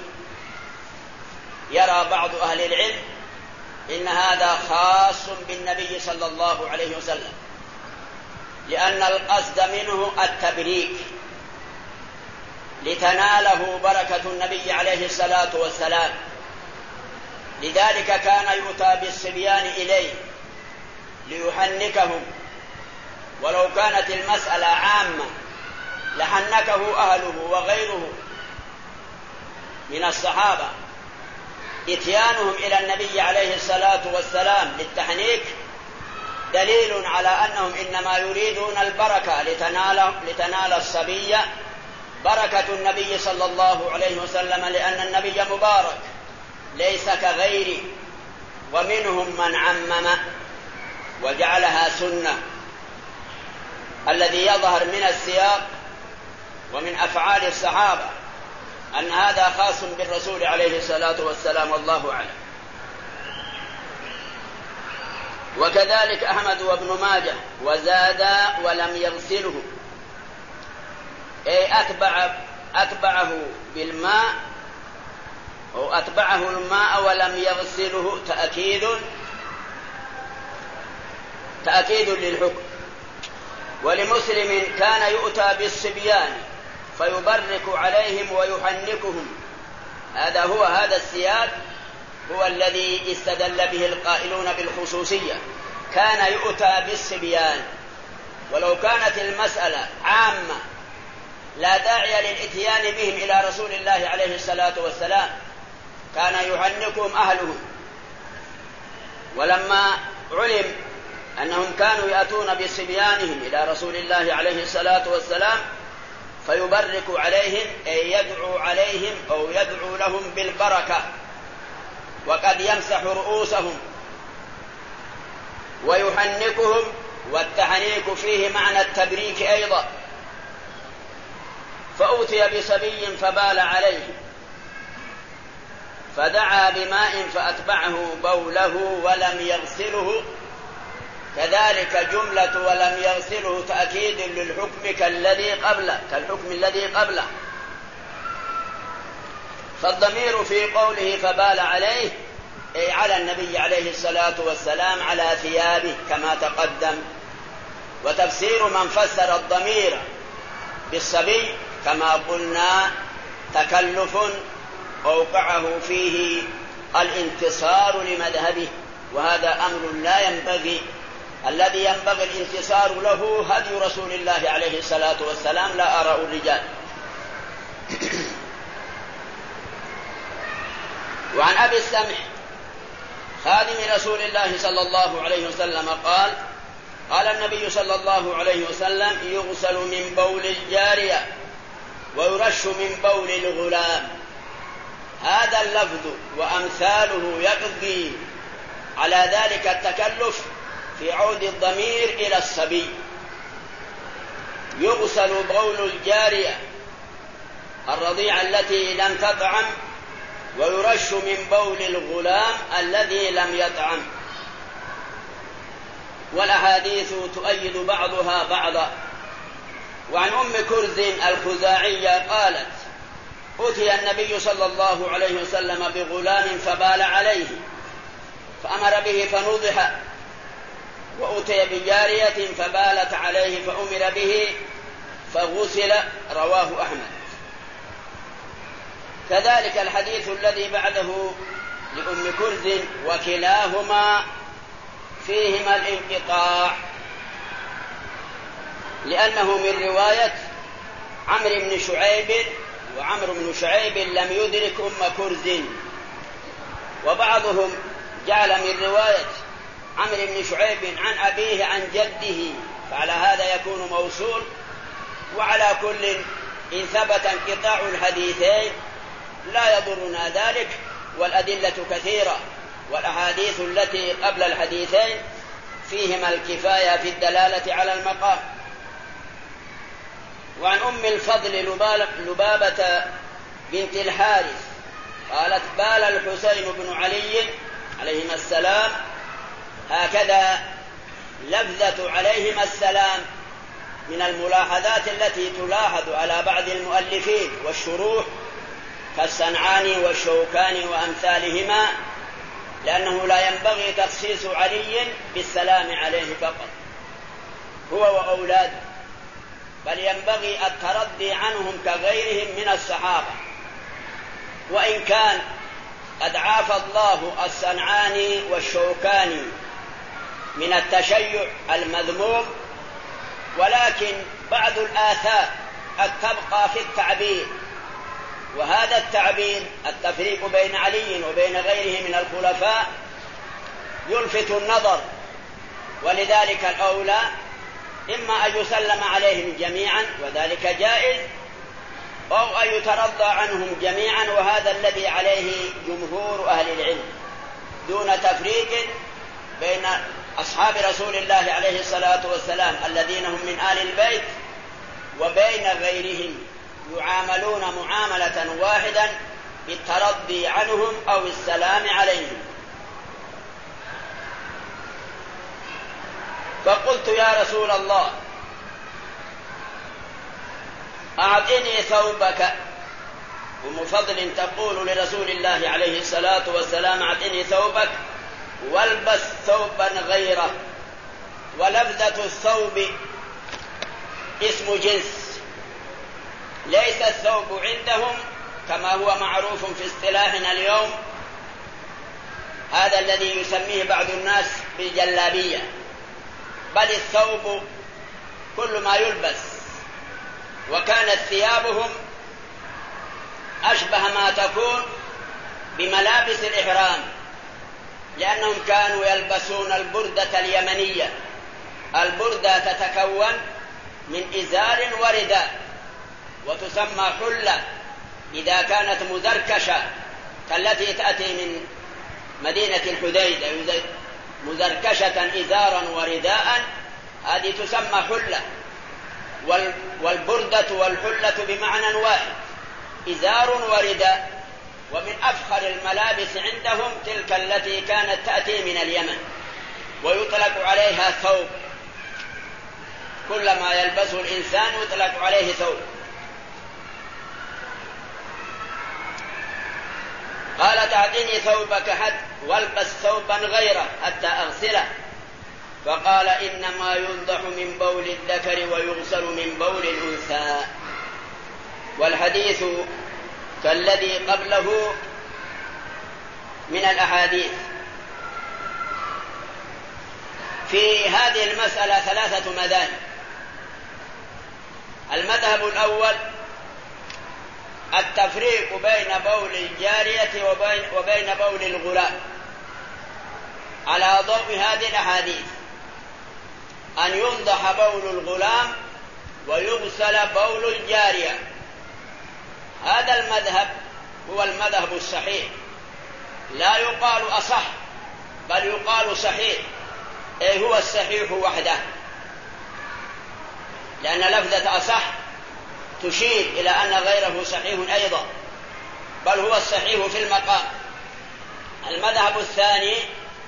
يرى بعض أهل العلم إن هذا خاص بالنبي صلى الله عليه وسلم، لأن القصد منه التبريك لتناله بركة النبي عليه الصلاة والسلام. لذلك كان يؤتى بالصبيان إليه ليحنكهم، ولو كانت المسألة عامة لحنكه أهله وغيره من الصحابة. إتيانهم إلى النبي عليه الصلاة والسلام للتحنيك دليل على أنهم إنما يريدون البركة لتنال, لتنال الصبي بركة النبي صلى الله عليه وسلم، لأن النبي مبارك ليس كغيره. ومنهم من عمم وجعلها سنة. الذي يظهر من السياق ومن أفعال الصحابة أن هذا خاص بالرسول عليه الصلاة والسلام، والله أعلم. وكذلك أحمد وابن ماجه وزاد ولم يغسله، أي أتبع أتبعه بالماء أو أتبعه الماء ولم يغسله، تأكيد تأكيد للحكم. ولمسلم: كان يؤتى بالصبيان فيبرك عليهم ويحنكهم. هذا هو هذا السياق هو الذي استدل به القائلون بالخصوصية. كان يؤتى بالصبيان، ولو كانت المسألة عامة لا داعي للإتيان بهم إلى رسول الله عليه الصلاة والسلام، كان يحنكهم أهلهم. ولما علم أنهم كانوا يأتون بصبيانهم إلى رسول الله عليه الصلاة والسلام فيبرك عليهم، أي يدعو عليهم أو يدعو لهم بالبركة، وقد يمسح رؤوسهم ويحنكهم، والتحنيك فيه معنى التبريك أيضا. فأوتي بصبي فبال عليه فدعا بماء فأتبعه بوله ولم يغسله، كذلك جملة ولم يغسله تأكيد للحكم كالذي قبله كالحكم الذي قبله. فالضمير في قوله فبال عليه أي على النبي عليه الصلاة والسلام على ثيابه كما تقدم. وتفسير من فسر الضمير بالصبي كما قلنا تكلف أوقعه فيه الانتصار لمذهبه، وهذا أمر لا ينبغي. الذي ينبغي الانتصار له هدي رسول الله عليه الصلاة والسلام لا آراء الرجال. وعن أبي السمح خادم رسول الله صلى الله عليه وسلم قال قال النبي صلى الله عليه وسلم يغسل من بول الجارية ويرش من بول الغلام. هذا اللفظ وأمثاله يقضي على ذلك التكلف في عود الضمير إلى الصبي. يغسل بول الجارية الرضيعة التي لم تطعم ويرش من بول الغلام الذي لم يطعم. والأحاديث تؤيد بعضها بعضا. وعن أم كرز الخزاعية قالت أتي النبي صلى الله عليه وسلم بغلام فبال عليه فأمر به فنضح، وأتي بجارية فبالت عليه فأمر به فغسل، رواه أحمد. كذلك الحديث الذي بعده لأم كرز وكلاهما فيهما الانقطاع، لأنه من رواية عمرو بن شعيب، وعمرو بن شعيب لم يدرك أم كرز. وبعضهم جعل من رواية عمرو بن شعيب عن أبيه عن جده، فعلى هذا يكون موصول. وعلى كل إن ثبت انقطاع الحديثين لا يضرنا ذلك، والأدلة كثيرة، والأحاديث التي قبل الحديثين فيهما الكفاية في الدلالة على المقام. وعن أم الفضل لبابة بنت الحارث قالت بال الحسين بن علي عليهما السلام، هكذا لفظة عليهما السلام من الملاحظات التي تلاحظ على بعض المؤلفين والشروح كالصنعاني والشوكاني وأمثالهما، لأنه لا ينبغي تخصيص علي بالسلام عليه فقط هو وأولاده، بل ينبغي الترضي عنهم كغيرهم من الصحابة. وإن كان قد عافى الله الصنعاني والشوكاني من التشيع المذموم، ولكن بعض الآثار قد تبقى في التعبير، وهذا التعبير التفريق بين علي وبين غيره من الخلفاء يلفت النظر، ولذلك الأولى إما أن يسلم عليهم جميعا وذلك جائز، أو أن يترضى عنهم جميعا، وهذا الذي عليه جمهور أهل العلم، دون تفريق بين أصحاب رسول الله عليه الصلاة والسلام الذين هم من آل البيت وبين غيرهم، يعاملون معاملة واحدا بالترضي عنهم أو السلام عليهم. فقلت يا رسول الله أعطني ثوبك. أم فضل تقول لرسول الله عليه الصلاة والسلام أعطني ثوبك والبس ثوبا غيره. ولفظة الثوب اسم جنس، ليس الثوب عندهم كما هو معروف في اصطلاحنا اليوم هذا الذي يسميه بعض الناس بالجلابية، بل الثوب كل ما يلبس. وكانت ثيابهم أشبه ما تكون بملابس الإحرام، لأنهم كانوا يلبسون البردة اليمنية. البردة تتكون من إزار ورداء، وتسمى حلة إذا كانت مزركشة كالتي تأتي من مدينة الحديدة مزركشة إزارا ورداء، هذه تسمى حلة. والبردة والحلة بمعنى واحد، إزار ورداء. ومن أفخر الملابس عندهم تلك التي كانت تأتي من اليمن، ويطلق عليها ثوب، كل ما يلبسه الإنسان يطلق عليه ثوب. قالت أعطني ثوبك حد والبس ثوبا غيره حتى أغسله، فقال إنما ينضح من بول الذكر ويغسل من بول الأنثى. والحديث كالذي قبله من الأحاديث. في هذه المسألة ثلاثة مذاهب. المذهب الأول التفريق بين بول الجارية وبين, وبين بول الغلام على ضوء هذه الأحاديث، أن ينضح بول الغلام ويغسل بول الجارية. هذا المذهب هو المذهب الصحيح، لا يقال أصح بل يقال صحيح، أي هو الصحيح وحده، لأن لفظة أصح تشير إلى أن غيره صحيح أيضا، بل هو الصحيح في المقام. المذهب الثاني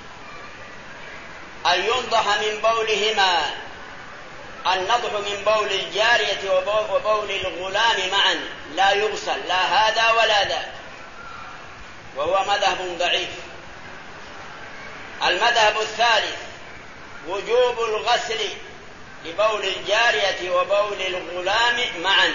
أن ينضح من بولهما، النضح من بول الجارية وبول الغلام معا، لا يغسل لا هذا ولا ذاك، وهو مذهب ضعيف. المذهب الثالث وجوب الغسل لبول الجارية وبول الغلام معا،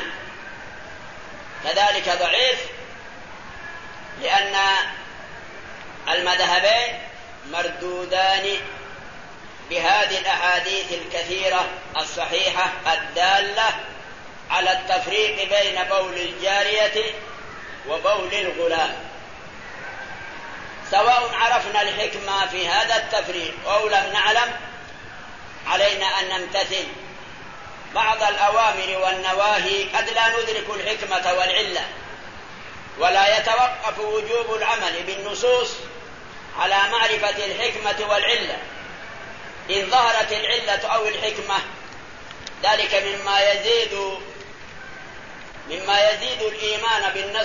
كذلك ضعيف، لأن المذهبين مردودان بهذه الأحاديث الكثيرة الصحيحة الدالة على التفريق بين بول الجارية وبول الغلام. سواء عرفنا الحكمة في هذا التفريق أو لم نعلم، علينا أن نمتثل بعض الأوامر والنواهي قد لا ندرك الحكمة والعلة، ولا يتوقف وجوب العمل بالنصوص على معرفة الحكمة والعلة. إن ظهرت العلة أو الحكمة ذلك مما يزيد مما يزيد الإيمان بالنص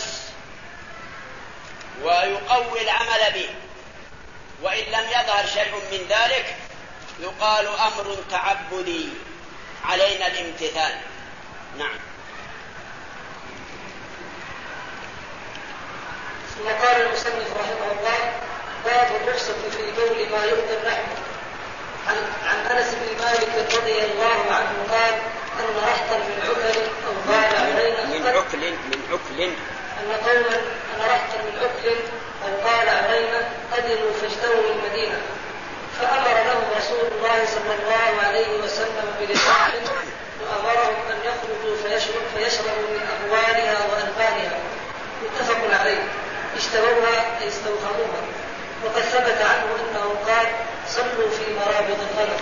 ويقوي العمل به، وإن لم يظهر شيء من ذلك يقال أمر تعبدي علينا الامتثال. نعم. ثم قال المصنف رحمه الله: باب الرخصة في بول ما يؤكل لحمه. عن, عن أنس بن مالك رضي الله عنه قال: أن رهطا من عكل أو قال علينا من عكل من عكل أن قوما أن رهطا من عكل أو قال علينا قدموا فاجتووا المدينة، فأمر لهم رسول الله صلى الله عليه وسلم بلقاح، وأمرهم أن يخرجوا فيشرب فيشربوا من أهوالها وألبانها. متفق عليه. اشتروها أي استوخموها. وقد ثبت عنه أنه قال: صلوا في مرابض الغنم.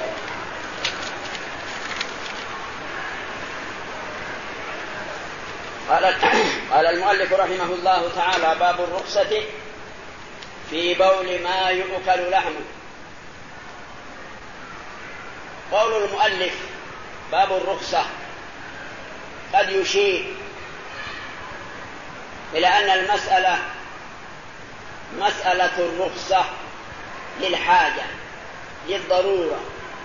قال قال المؤلف رحمه الله تعالى: باب الرخصة في بول ما يؤكل لحمه. قول المؤلف باب الرخصة قد يشير إلى أن المسألة مسألة الرخصة للحاجة للضرورة،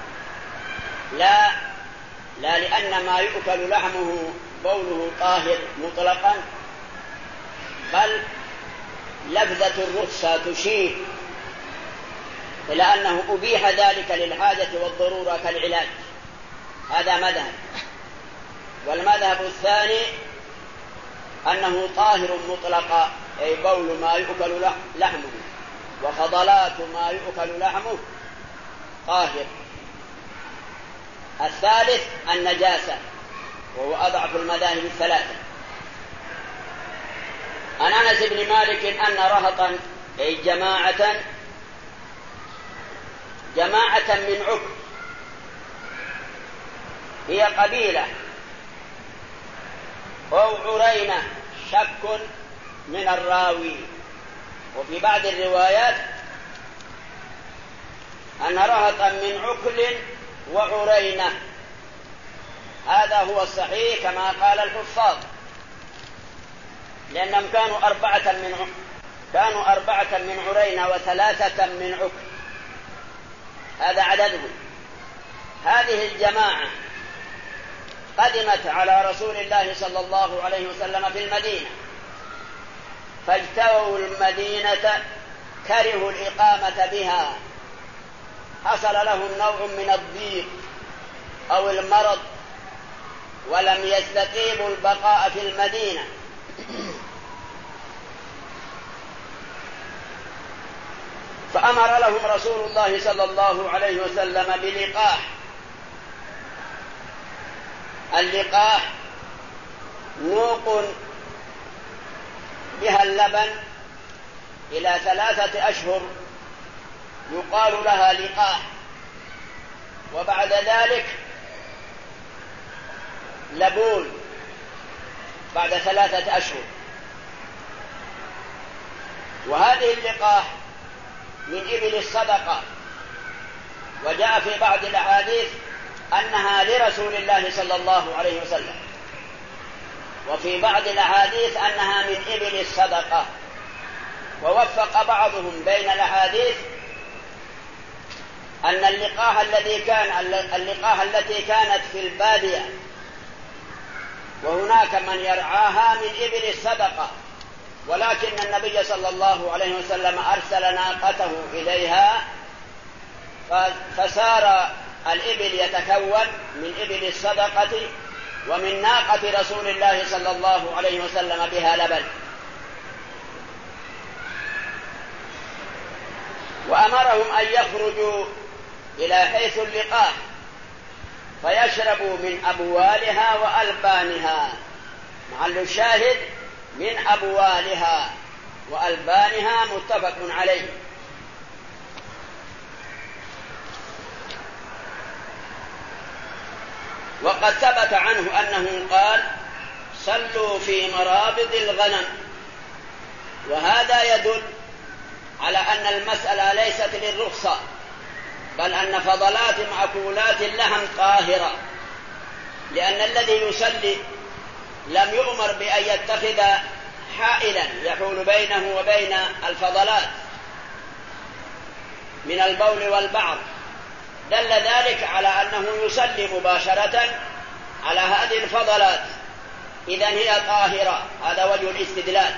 لا لا لأن ما يؤكل لحمه بوله طاهر مطلقا، بل لفظة الرخصة تشير إلى أنه أبيح ذلك للحاجة والضرورة كالعلاج. هذا مذهب. والمذهب الثاني أنه طاهر مطلقا، أي بول ما يؤكل لحمه وفضلات ما يؤكل لحمه طاهر. الثالث النجاسة، وهو أضعف المذاهب الثلاثة. عن أنس بن مالك أن رهطا أي جماعة جماعة من عكل، هي قبيلة، أو عرينة، شك من الراوي. وفي بعض الروايات أن رهطا من عكل وعرينة. هذا هو الصحيح كما قال الحفاظ، لأنهم كانوا أربعة من كانوا أربعة من عرينة وثلاثة من عكل، هذا عددهم. هذه الجماعة قدمت على رسول الله صلى الله عليه وسلم في المدينة، فاجتووا المدينة، كرهوا الإقامة بها، حصل لهم نوع من الضيق أو المرض، ولم يستطيعوا البقاء في المدينة، فأمر لهم رسول الله صلى الله عليه وسلم بلقاح. اللقاح نوق بها اللبن إلى ثلاثة أشهر يقال لها لقاح، وبعد ذلك لبون بعد ثلاثة أشهر. وهذه اللقاح من إبل الصدقة، وجاء في بعض الأحاديث أنها لرسول الله صلى الله عليه وسلم، وفي بعض الأحاديث أنها من إبل الصدقة. ووفق بعضهم بين الأحاديث أن اللقاح الذي كان اللقاح التي كانت في البادية وهناك من يرعاها من إبل الصدقة، ولكن النبي صلى الله عليه وسلم أرسل ناقته إليها، فصار الإبل يتكون من إبل الصدقة ومن ناقة رسول الله صلى الله عليه وسلم بها لبن. وأمرهم أن يخرجوا إلى حيث اللقاح فيشربوا من أبوالها وألبانها. محل الشاهد من أبوالها وألبانها متفق عليه. وقد ثبت عنه أنه قال: صلوا في مرابض الغنم. وهذا يدل على أن المسألة ليست للرخصة، بل أن فضلات مأكولات اللحم طاهرة، لأن الذي يصلي لم يؤمر بأن يتخذ حائلا يحول بينه وبين الفضلات من البول والبعض، دل ذلك على أنه يصلي مباشرة على هذه الفضلات، إذن هي طاهرة. هذا وجه الاستدلال،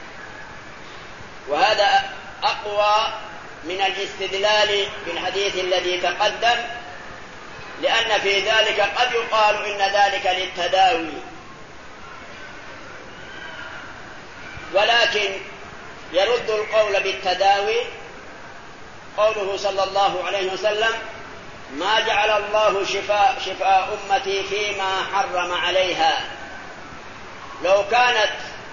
وهذا أقوى من الاستدلال بالحديث الذي تقدم، لأن في ذلك قد يقال إن ذلك للتداوي، ولكن يرد القول بالتداوي قوله صلى الله عليه وسلم: ما جعل الله شفاء, شفاء أمتي فيما حرم عليها. لو كانت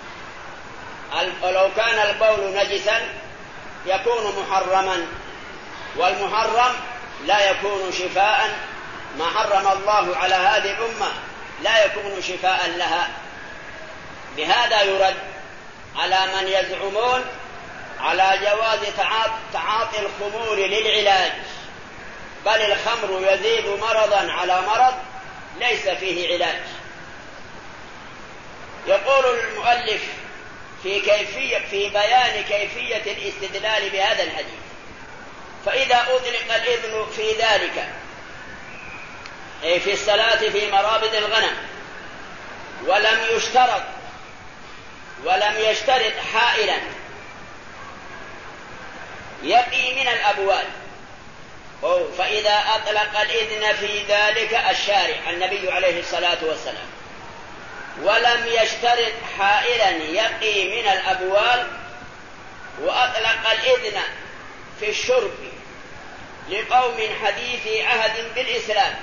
لو كان البول نجسا يكون محرما، والمحرم لا يكون شفاء. ما حرم الله على هذه الأمة لا يكون شفاء لها. بهذا يرد على من يزعمون على جواز تعاطي الخمور للعلاج، بل الخمر يزيد مرضا على مرض ليس فيه علاج. يقول المؤلف في كيفية في بيان كيفية الاستدلال بهذا الحديث: فإذا أطلق الإذن في ذلك، أي في الصلاة في مرابض الغنم، ولم يشترط ولم يشترط حائلا يقي من الأبوال، فإذا أطلق الإذن في ذلك الشارع النبي عليه الصلاة والسلام ولم يشترط حائلا يقي من الأبوال، وأطلق الإذن في الشرب لقوم حديث عهد بالإسلام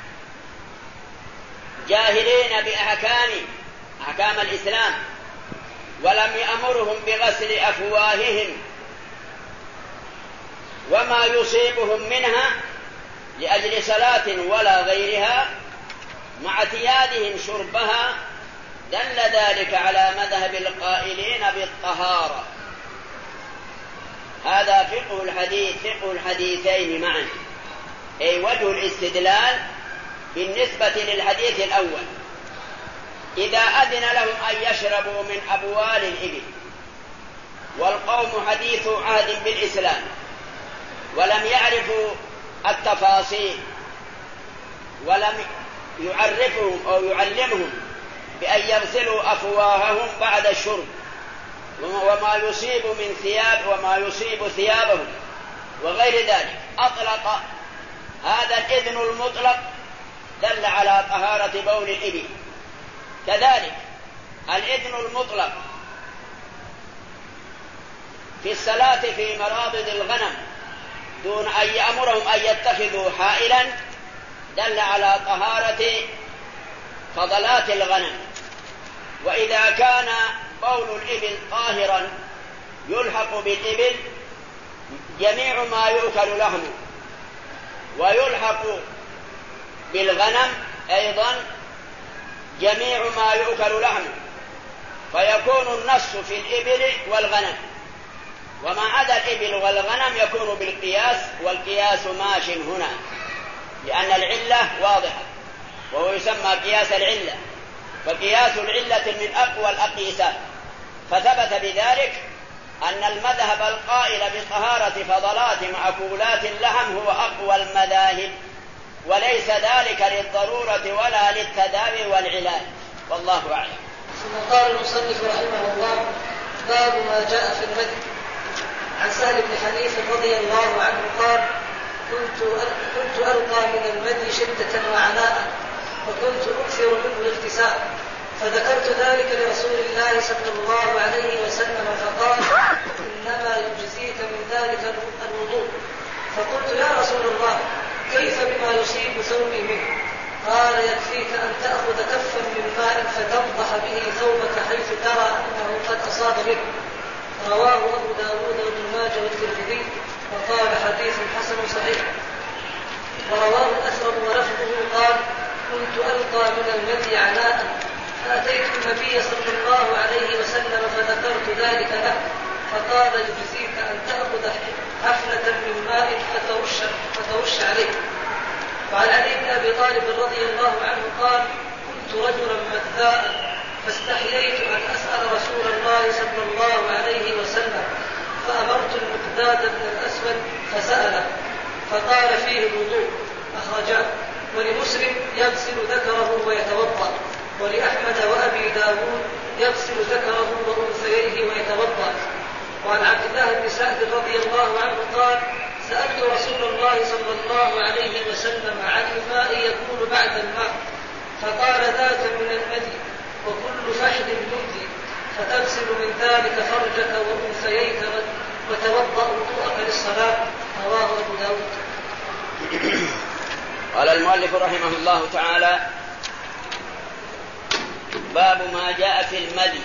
جاهلين بأحكام أحكام الإسلام، ولم يأمرهم بغسل أفواههم وما يصيبهم منها لأجل صلاة ولا غيرها، مع اعتيادهم شربها، دل ذلك على مذهب القائلين بالطهارة. هذا فقه الحديث فقه الحديثين معا، أي وجه الاستدلال بالنسبة للحديث الأول: إذا أذن لهم أن يشربوا من أبوال الإبل، والقوم حديث عهد بالإسلام ولم يعرفوا التفاصيل ولم يعرفهم أو يعلمهم بأن يغسلوا أفواههم بعد الشرب وما يصيب من ثياب وما يصيب ثيابهم وغير ذلك، أطلق هذا الإذن المطلق دل على طهارة بول الإبل. كذلك الإذن المطلق في الصلاة في مرابض الغنم دون أن يأمرهم أن يتخذوا حائلا دل على طهارة فضلات الغنم. وإذا كان بول الإبل طاهرا يلحق بالإبل جميع ما يؤكل لحمه، ويلحق بالغنم أيضا جميع ما يؤكل لحمه، فيكون النص في الإبل والغنم، وما عدا الإبل والغنم يكون بالقياس، والقياس ماش هنا لأن العلة واضحة وهو يسمى قياس العلة، فقياس العلة من أقوى الأقيسات. فثبت بذلك أن المذهب القائل بطهارة فضلات مأكولات اللحم هو أقوى المذاهب، وليس ذلك للضرورة ولا للتداوي والعلاج، والله أعلم. ثم قال المصنف رحمه الله: باب ما جاء في المذي. عن سهل بن حنيف رضي الله عنه قال: كنت كنت ألقى من المذي شدة وعناء، وكنت أكثر منه الاغتسال، فذكرت ذلك لرسول الله صلى الله عليه وسلم فقال: إنما يجزيك من ذلك الوضوء. فقلت: يا رسول الله، كيف بما يصيب ثوبي منه؟ قال: يكفيك أن تأخذ كفا من ماء فتنضح به ثوبك حيث ترى أنه قد أصاب به. رواه أبو داود وابن ماجه والترمذي وقال: حديث حسن صحيح. ورواه الأثرم ولفظه قال: كنت ألقى من المذي عناء، فأتيت النبي صلى الله عليه وسلم فذكرت ذلك له، فقال: يجزيك أن تأخذ حفنة من ماء فترش, فترش عليه. وعن علي بن أبي طالب رضي الله عنه قال: كنت رجلا مذاء فاستحييت أن أسأل رسول الله صلى الله عليه وسلم، فأمرت المقداد بن الأسود فسأله فقال: فيه الوضوء. أخرجاه. ولمسلم: يغسل ذكره ويتوضأ. ولأحمد وأبي داود: يغسل ذكره وأنثيه ويتوضأ. وعن عبد الله بن سعد رضي الله عنه قال: سألت رسول الله صلى الله عليه وسلم عن الماء يكون بعد الماء، فقال: ذاك من المذي، وكل فحل مؤذي، فتغسل من ذلك فرجك وأنثييك وتوضأ وضوءك للصلاة. رواه أبو داود. قال المؤلف رحمه الله تعالى: باب ما جاء في المذي.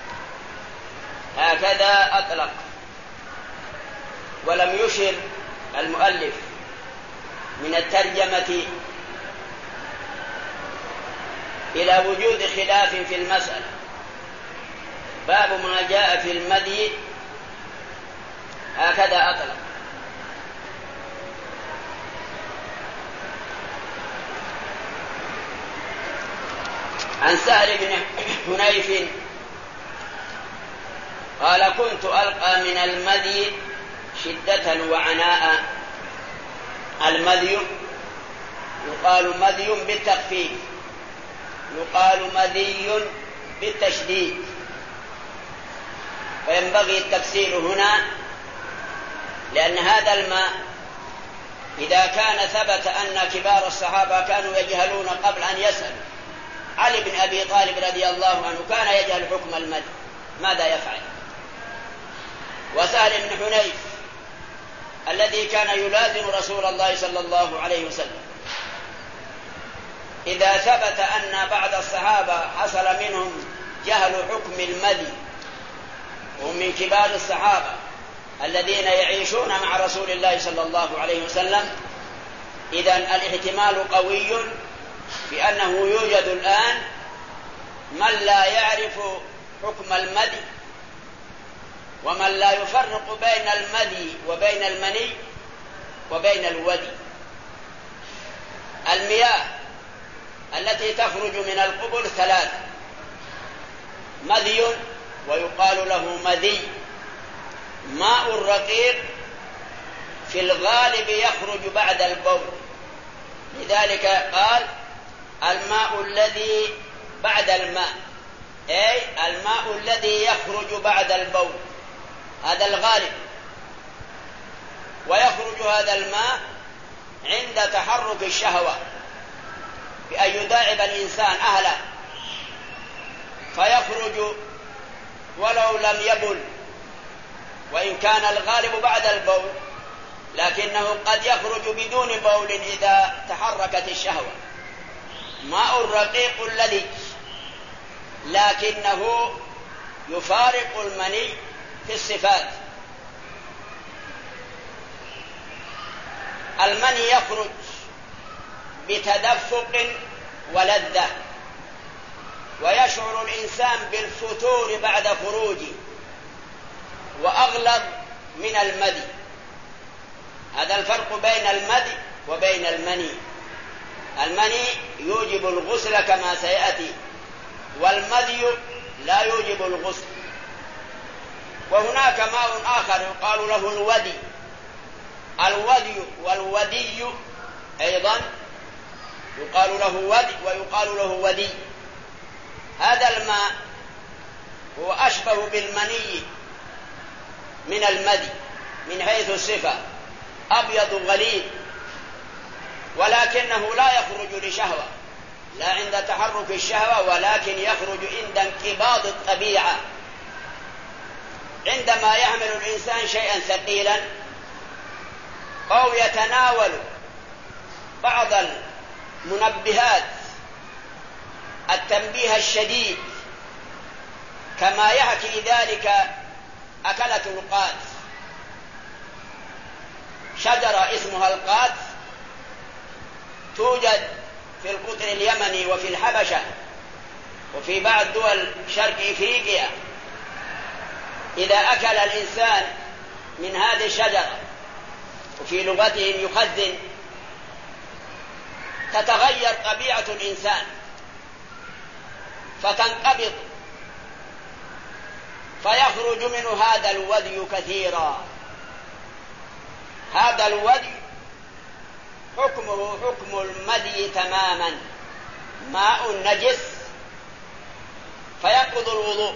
هكذا أطلق، ولم يشر المؤلف من الترجمة إلى وجود خلاف في المسألة. باب ما جاء في المذي هكذا أطلق. عن سهل بن حنيف قال: كنت ألقى من المذي شدة وعناء. المذي يقال مذي بالتخفيف، يقال مذي بالتشديد، فينبغي التفسير هنا، لأن هذا الماء إذا كان ثبت أن كبار الصحابة كانوا يجهلون قبل أن يسألوا، علي بن أبي طالب رضي الله عنه كان يجهل حكم المذي، ماذا يفعل؟ وسهل بن حنيف الذي كان يلازم رسول الله صلى الله عليه وسلم، إذا ثبت أن بعض الصحابة حصل منهم جهل حكم المذي، هم من كبار الصحابة الذين يعيشون مع رسول الله صلى الله عليه وسلم، إذن الاحتمال قوي بأنه يوجد الآن من لا يعرف حكم المذي، ومن لا يفرق بين المذي وبين المني وبين الودي. المياه التي تخرج من القبل ثلاثة: مذي ويقال له مذي، ماء رقيق في الغالب يخرج بعد البول، لذلك قال الماء الذي بعد الماء، أي الماء الذي يخرج بعد البول، هذا الغالب. ويخرج هذا الماء عند تحرك الشهوة بأن يداعب الإنسان أهله، فيخرج ولو لم يبل، وإن كان الغالب بعد البول، لكنه قد يخرج بدون بول إذا تحركت الشهوة. ماء رقيق لذيذ، لكنه يفارق المني في الصفات. المني يخرج بتدفق ولذة، ويشعر الإنسان بالفتور بعد خروجه، وأغلظ من المدي. هذا الفرق بين المدي وبين المني. المني يوجب الغسل كما سيأتي، والمدي لا يوجب الغسل. وهناك ماء آخر يقال له الودي. الودي والودي أيضا يقال له ودي ويقال له ودي. هذا الماء هو أشبه بالمني من المدي من حيث الصفة، أبيض غليظ، ولكنه لا يخرج لشهوة، لا عند تحرك الشهوة، ولكن يخرج عند انقباض الطبيعة. عندما يحمل الإنسان شيئا ثقيلا أو يتناول بعض المنبهات التنبيه الشديد، كما يحكي ذلك أكلة القات، شجرة اسمها القات توجد في القطر اليمني وفي الحبشة وفي بعض دول شرق إفريقيا. إذا أكل الإنسان من هذه الشجرة، وفي لغتهم يخزن، تتغير طبيعة الإنسان فتنقبض، فيخرج منه هذا الودي كثيرا. هذا الودي حكمه حكم المدي تماما، ماء نجس فينقض الوضوء.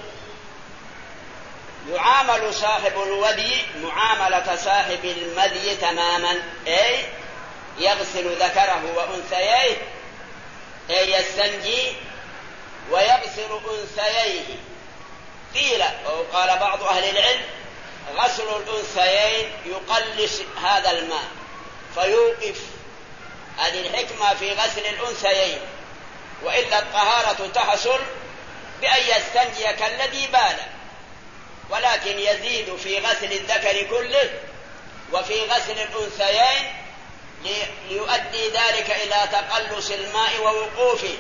يعامل صاحب الودي معاملة صاحب المدي تماما، أي يغسل ذكره وأنثييه، أي يستنجي ويغسل أنثييه. قيل أو قال بعض أهل العلم غسل الأنثيين يقلص هذا الماء فيوقف. هذه الحكمة في غسل الأنثيين، وإلا الطهارة تحصل بأن يستنجي كالذي بال، ولكن يزيد في غسل الذكر كله وفي غسل الأنثيين ليؤدي ذلك إلى تقلص الماء ووقوفه،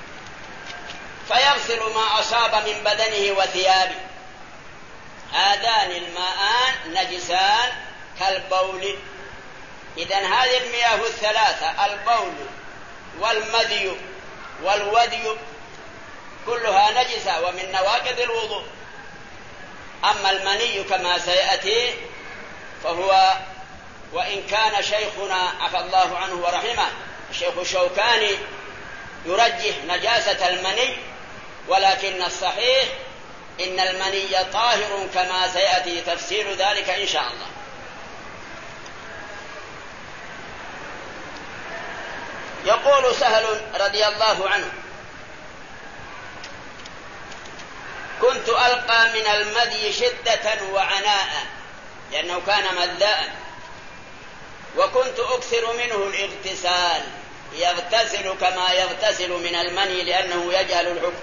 فيغسل ما أصاب من بدنه وثيابه. هذان الماءان نجسان كالبول. إذن هذه المياه الثلاثة، البول والمدي والودي، كلها نجسة ومن نواقض الوضوء. أما المني كما سيأتي فهو، وإن كان شيخنا عفى الله عنه ورحمه الشيخ الشوكاني يرجح نجاسة المني، ولكن الصحيح إن المني طاهر كما سيأتي تفسير ذلك إن شاء الله. يقول سهل رضي الله عنه: كنت ألقى من المدي شدة وعناء، لأنه كان مذاء، وكنت أكثر منه الاغتسال، يغتسل كما يغتسل من المني لأنه يجهل الحكم.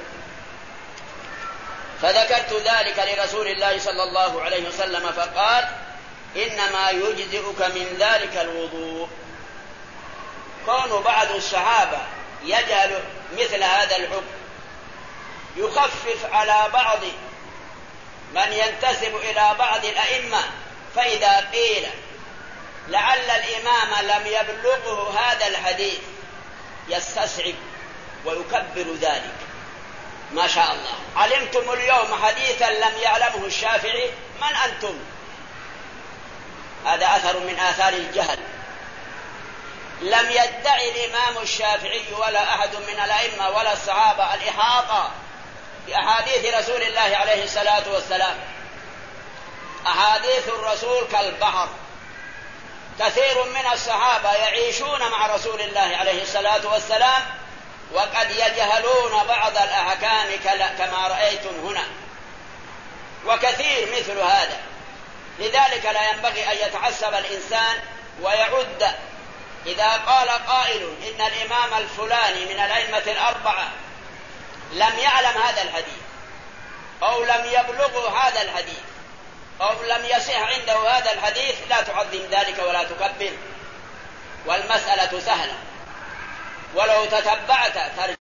فذكرت ذلك لرسول الله صلى الله عليه وسلم فقال: إنما يجزئك من ذلك الوضوء. كون بعض الصحابة يجهل مثل هذا الحكم يخفف على بعض من ينتسب إلى بعض الأئمة، فإذا قيل لعل الإمام لم يبلغه هذا الحديث يستصعب ويكبر ذلك. ما شاء الله، علمتم اليوم حديثا لم يعلمه الشافعي، من أنتم؟ هذا أثر من آثار الجهل. لم يدعي الإمام الشافعي ولا أحد من الأئمة ولا الصحابة الإحاطة بأحاديث رسول الله عليه الصلاة والسلام. أحاديث الرسول كالبحر، كثير من الصحابة يعيشون مع رسول الله عليه الصلاة والسلام وقد يجهلون بعض الأحكام كما رأيتم هنا، وكثير مثل هذا. لذلك لا ينبغي أن يتعصب الإنسان ويعد. إذا قال قائل إن الإمام الفلاني من الأئمة الأربعة لم يعلم هذا الحديث أو لم يبلغه هذا الحديث أو لم يصح عنده هذا الحديث، لا تعظم ذلك ولا تكبر، والمسألة سهلة. ولو تتبعت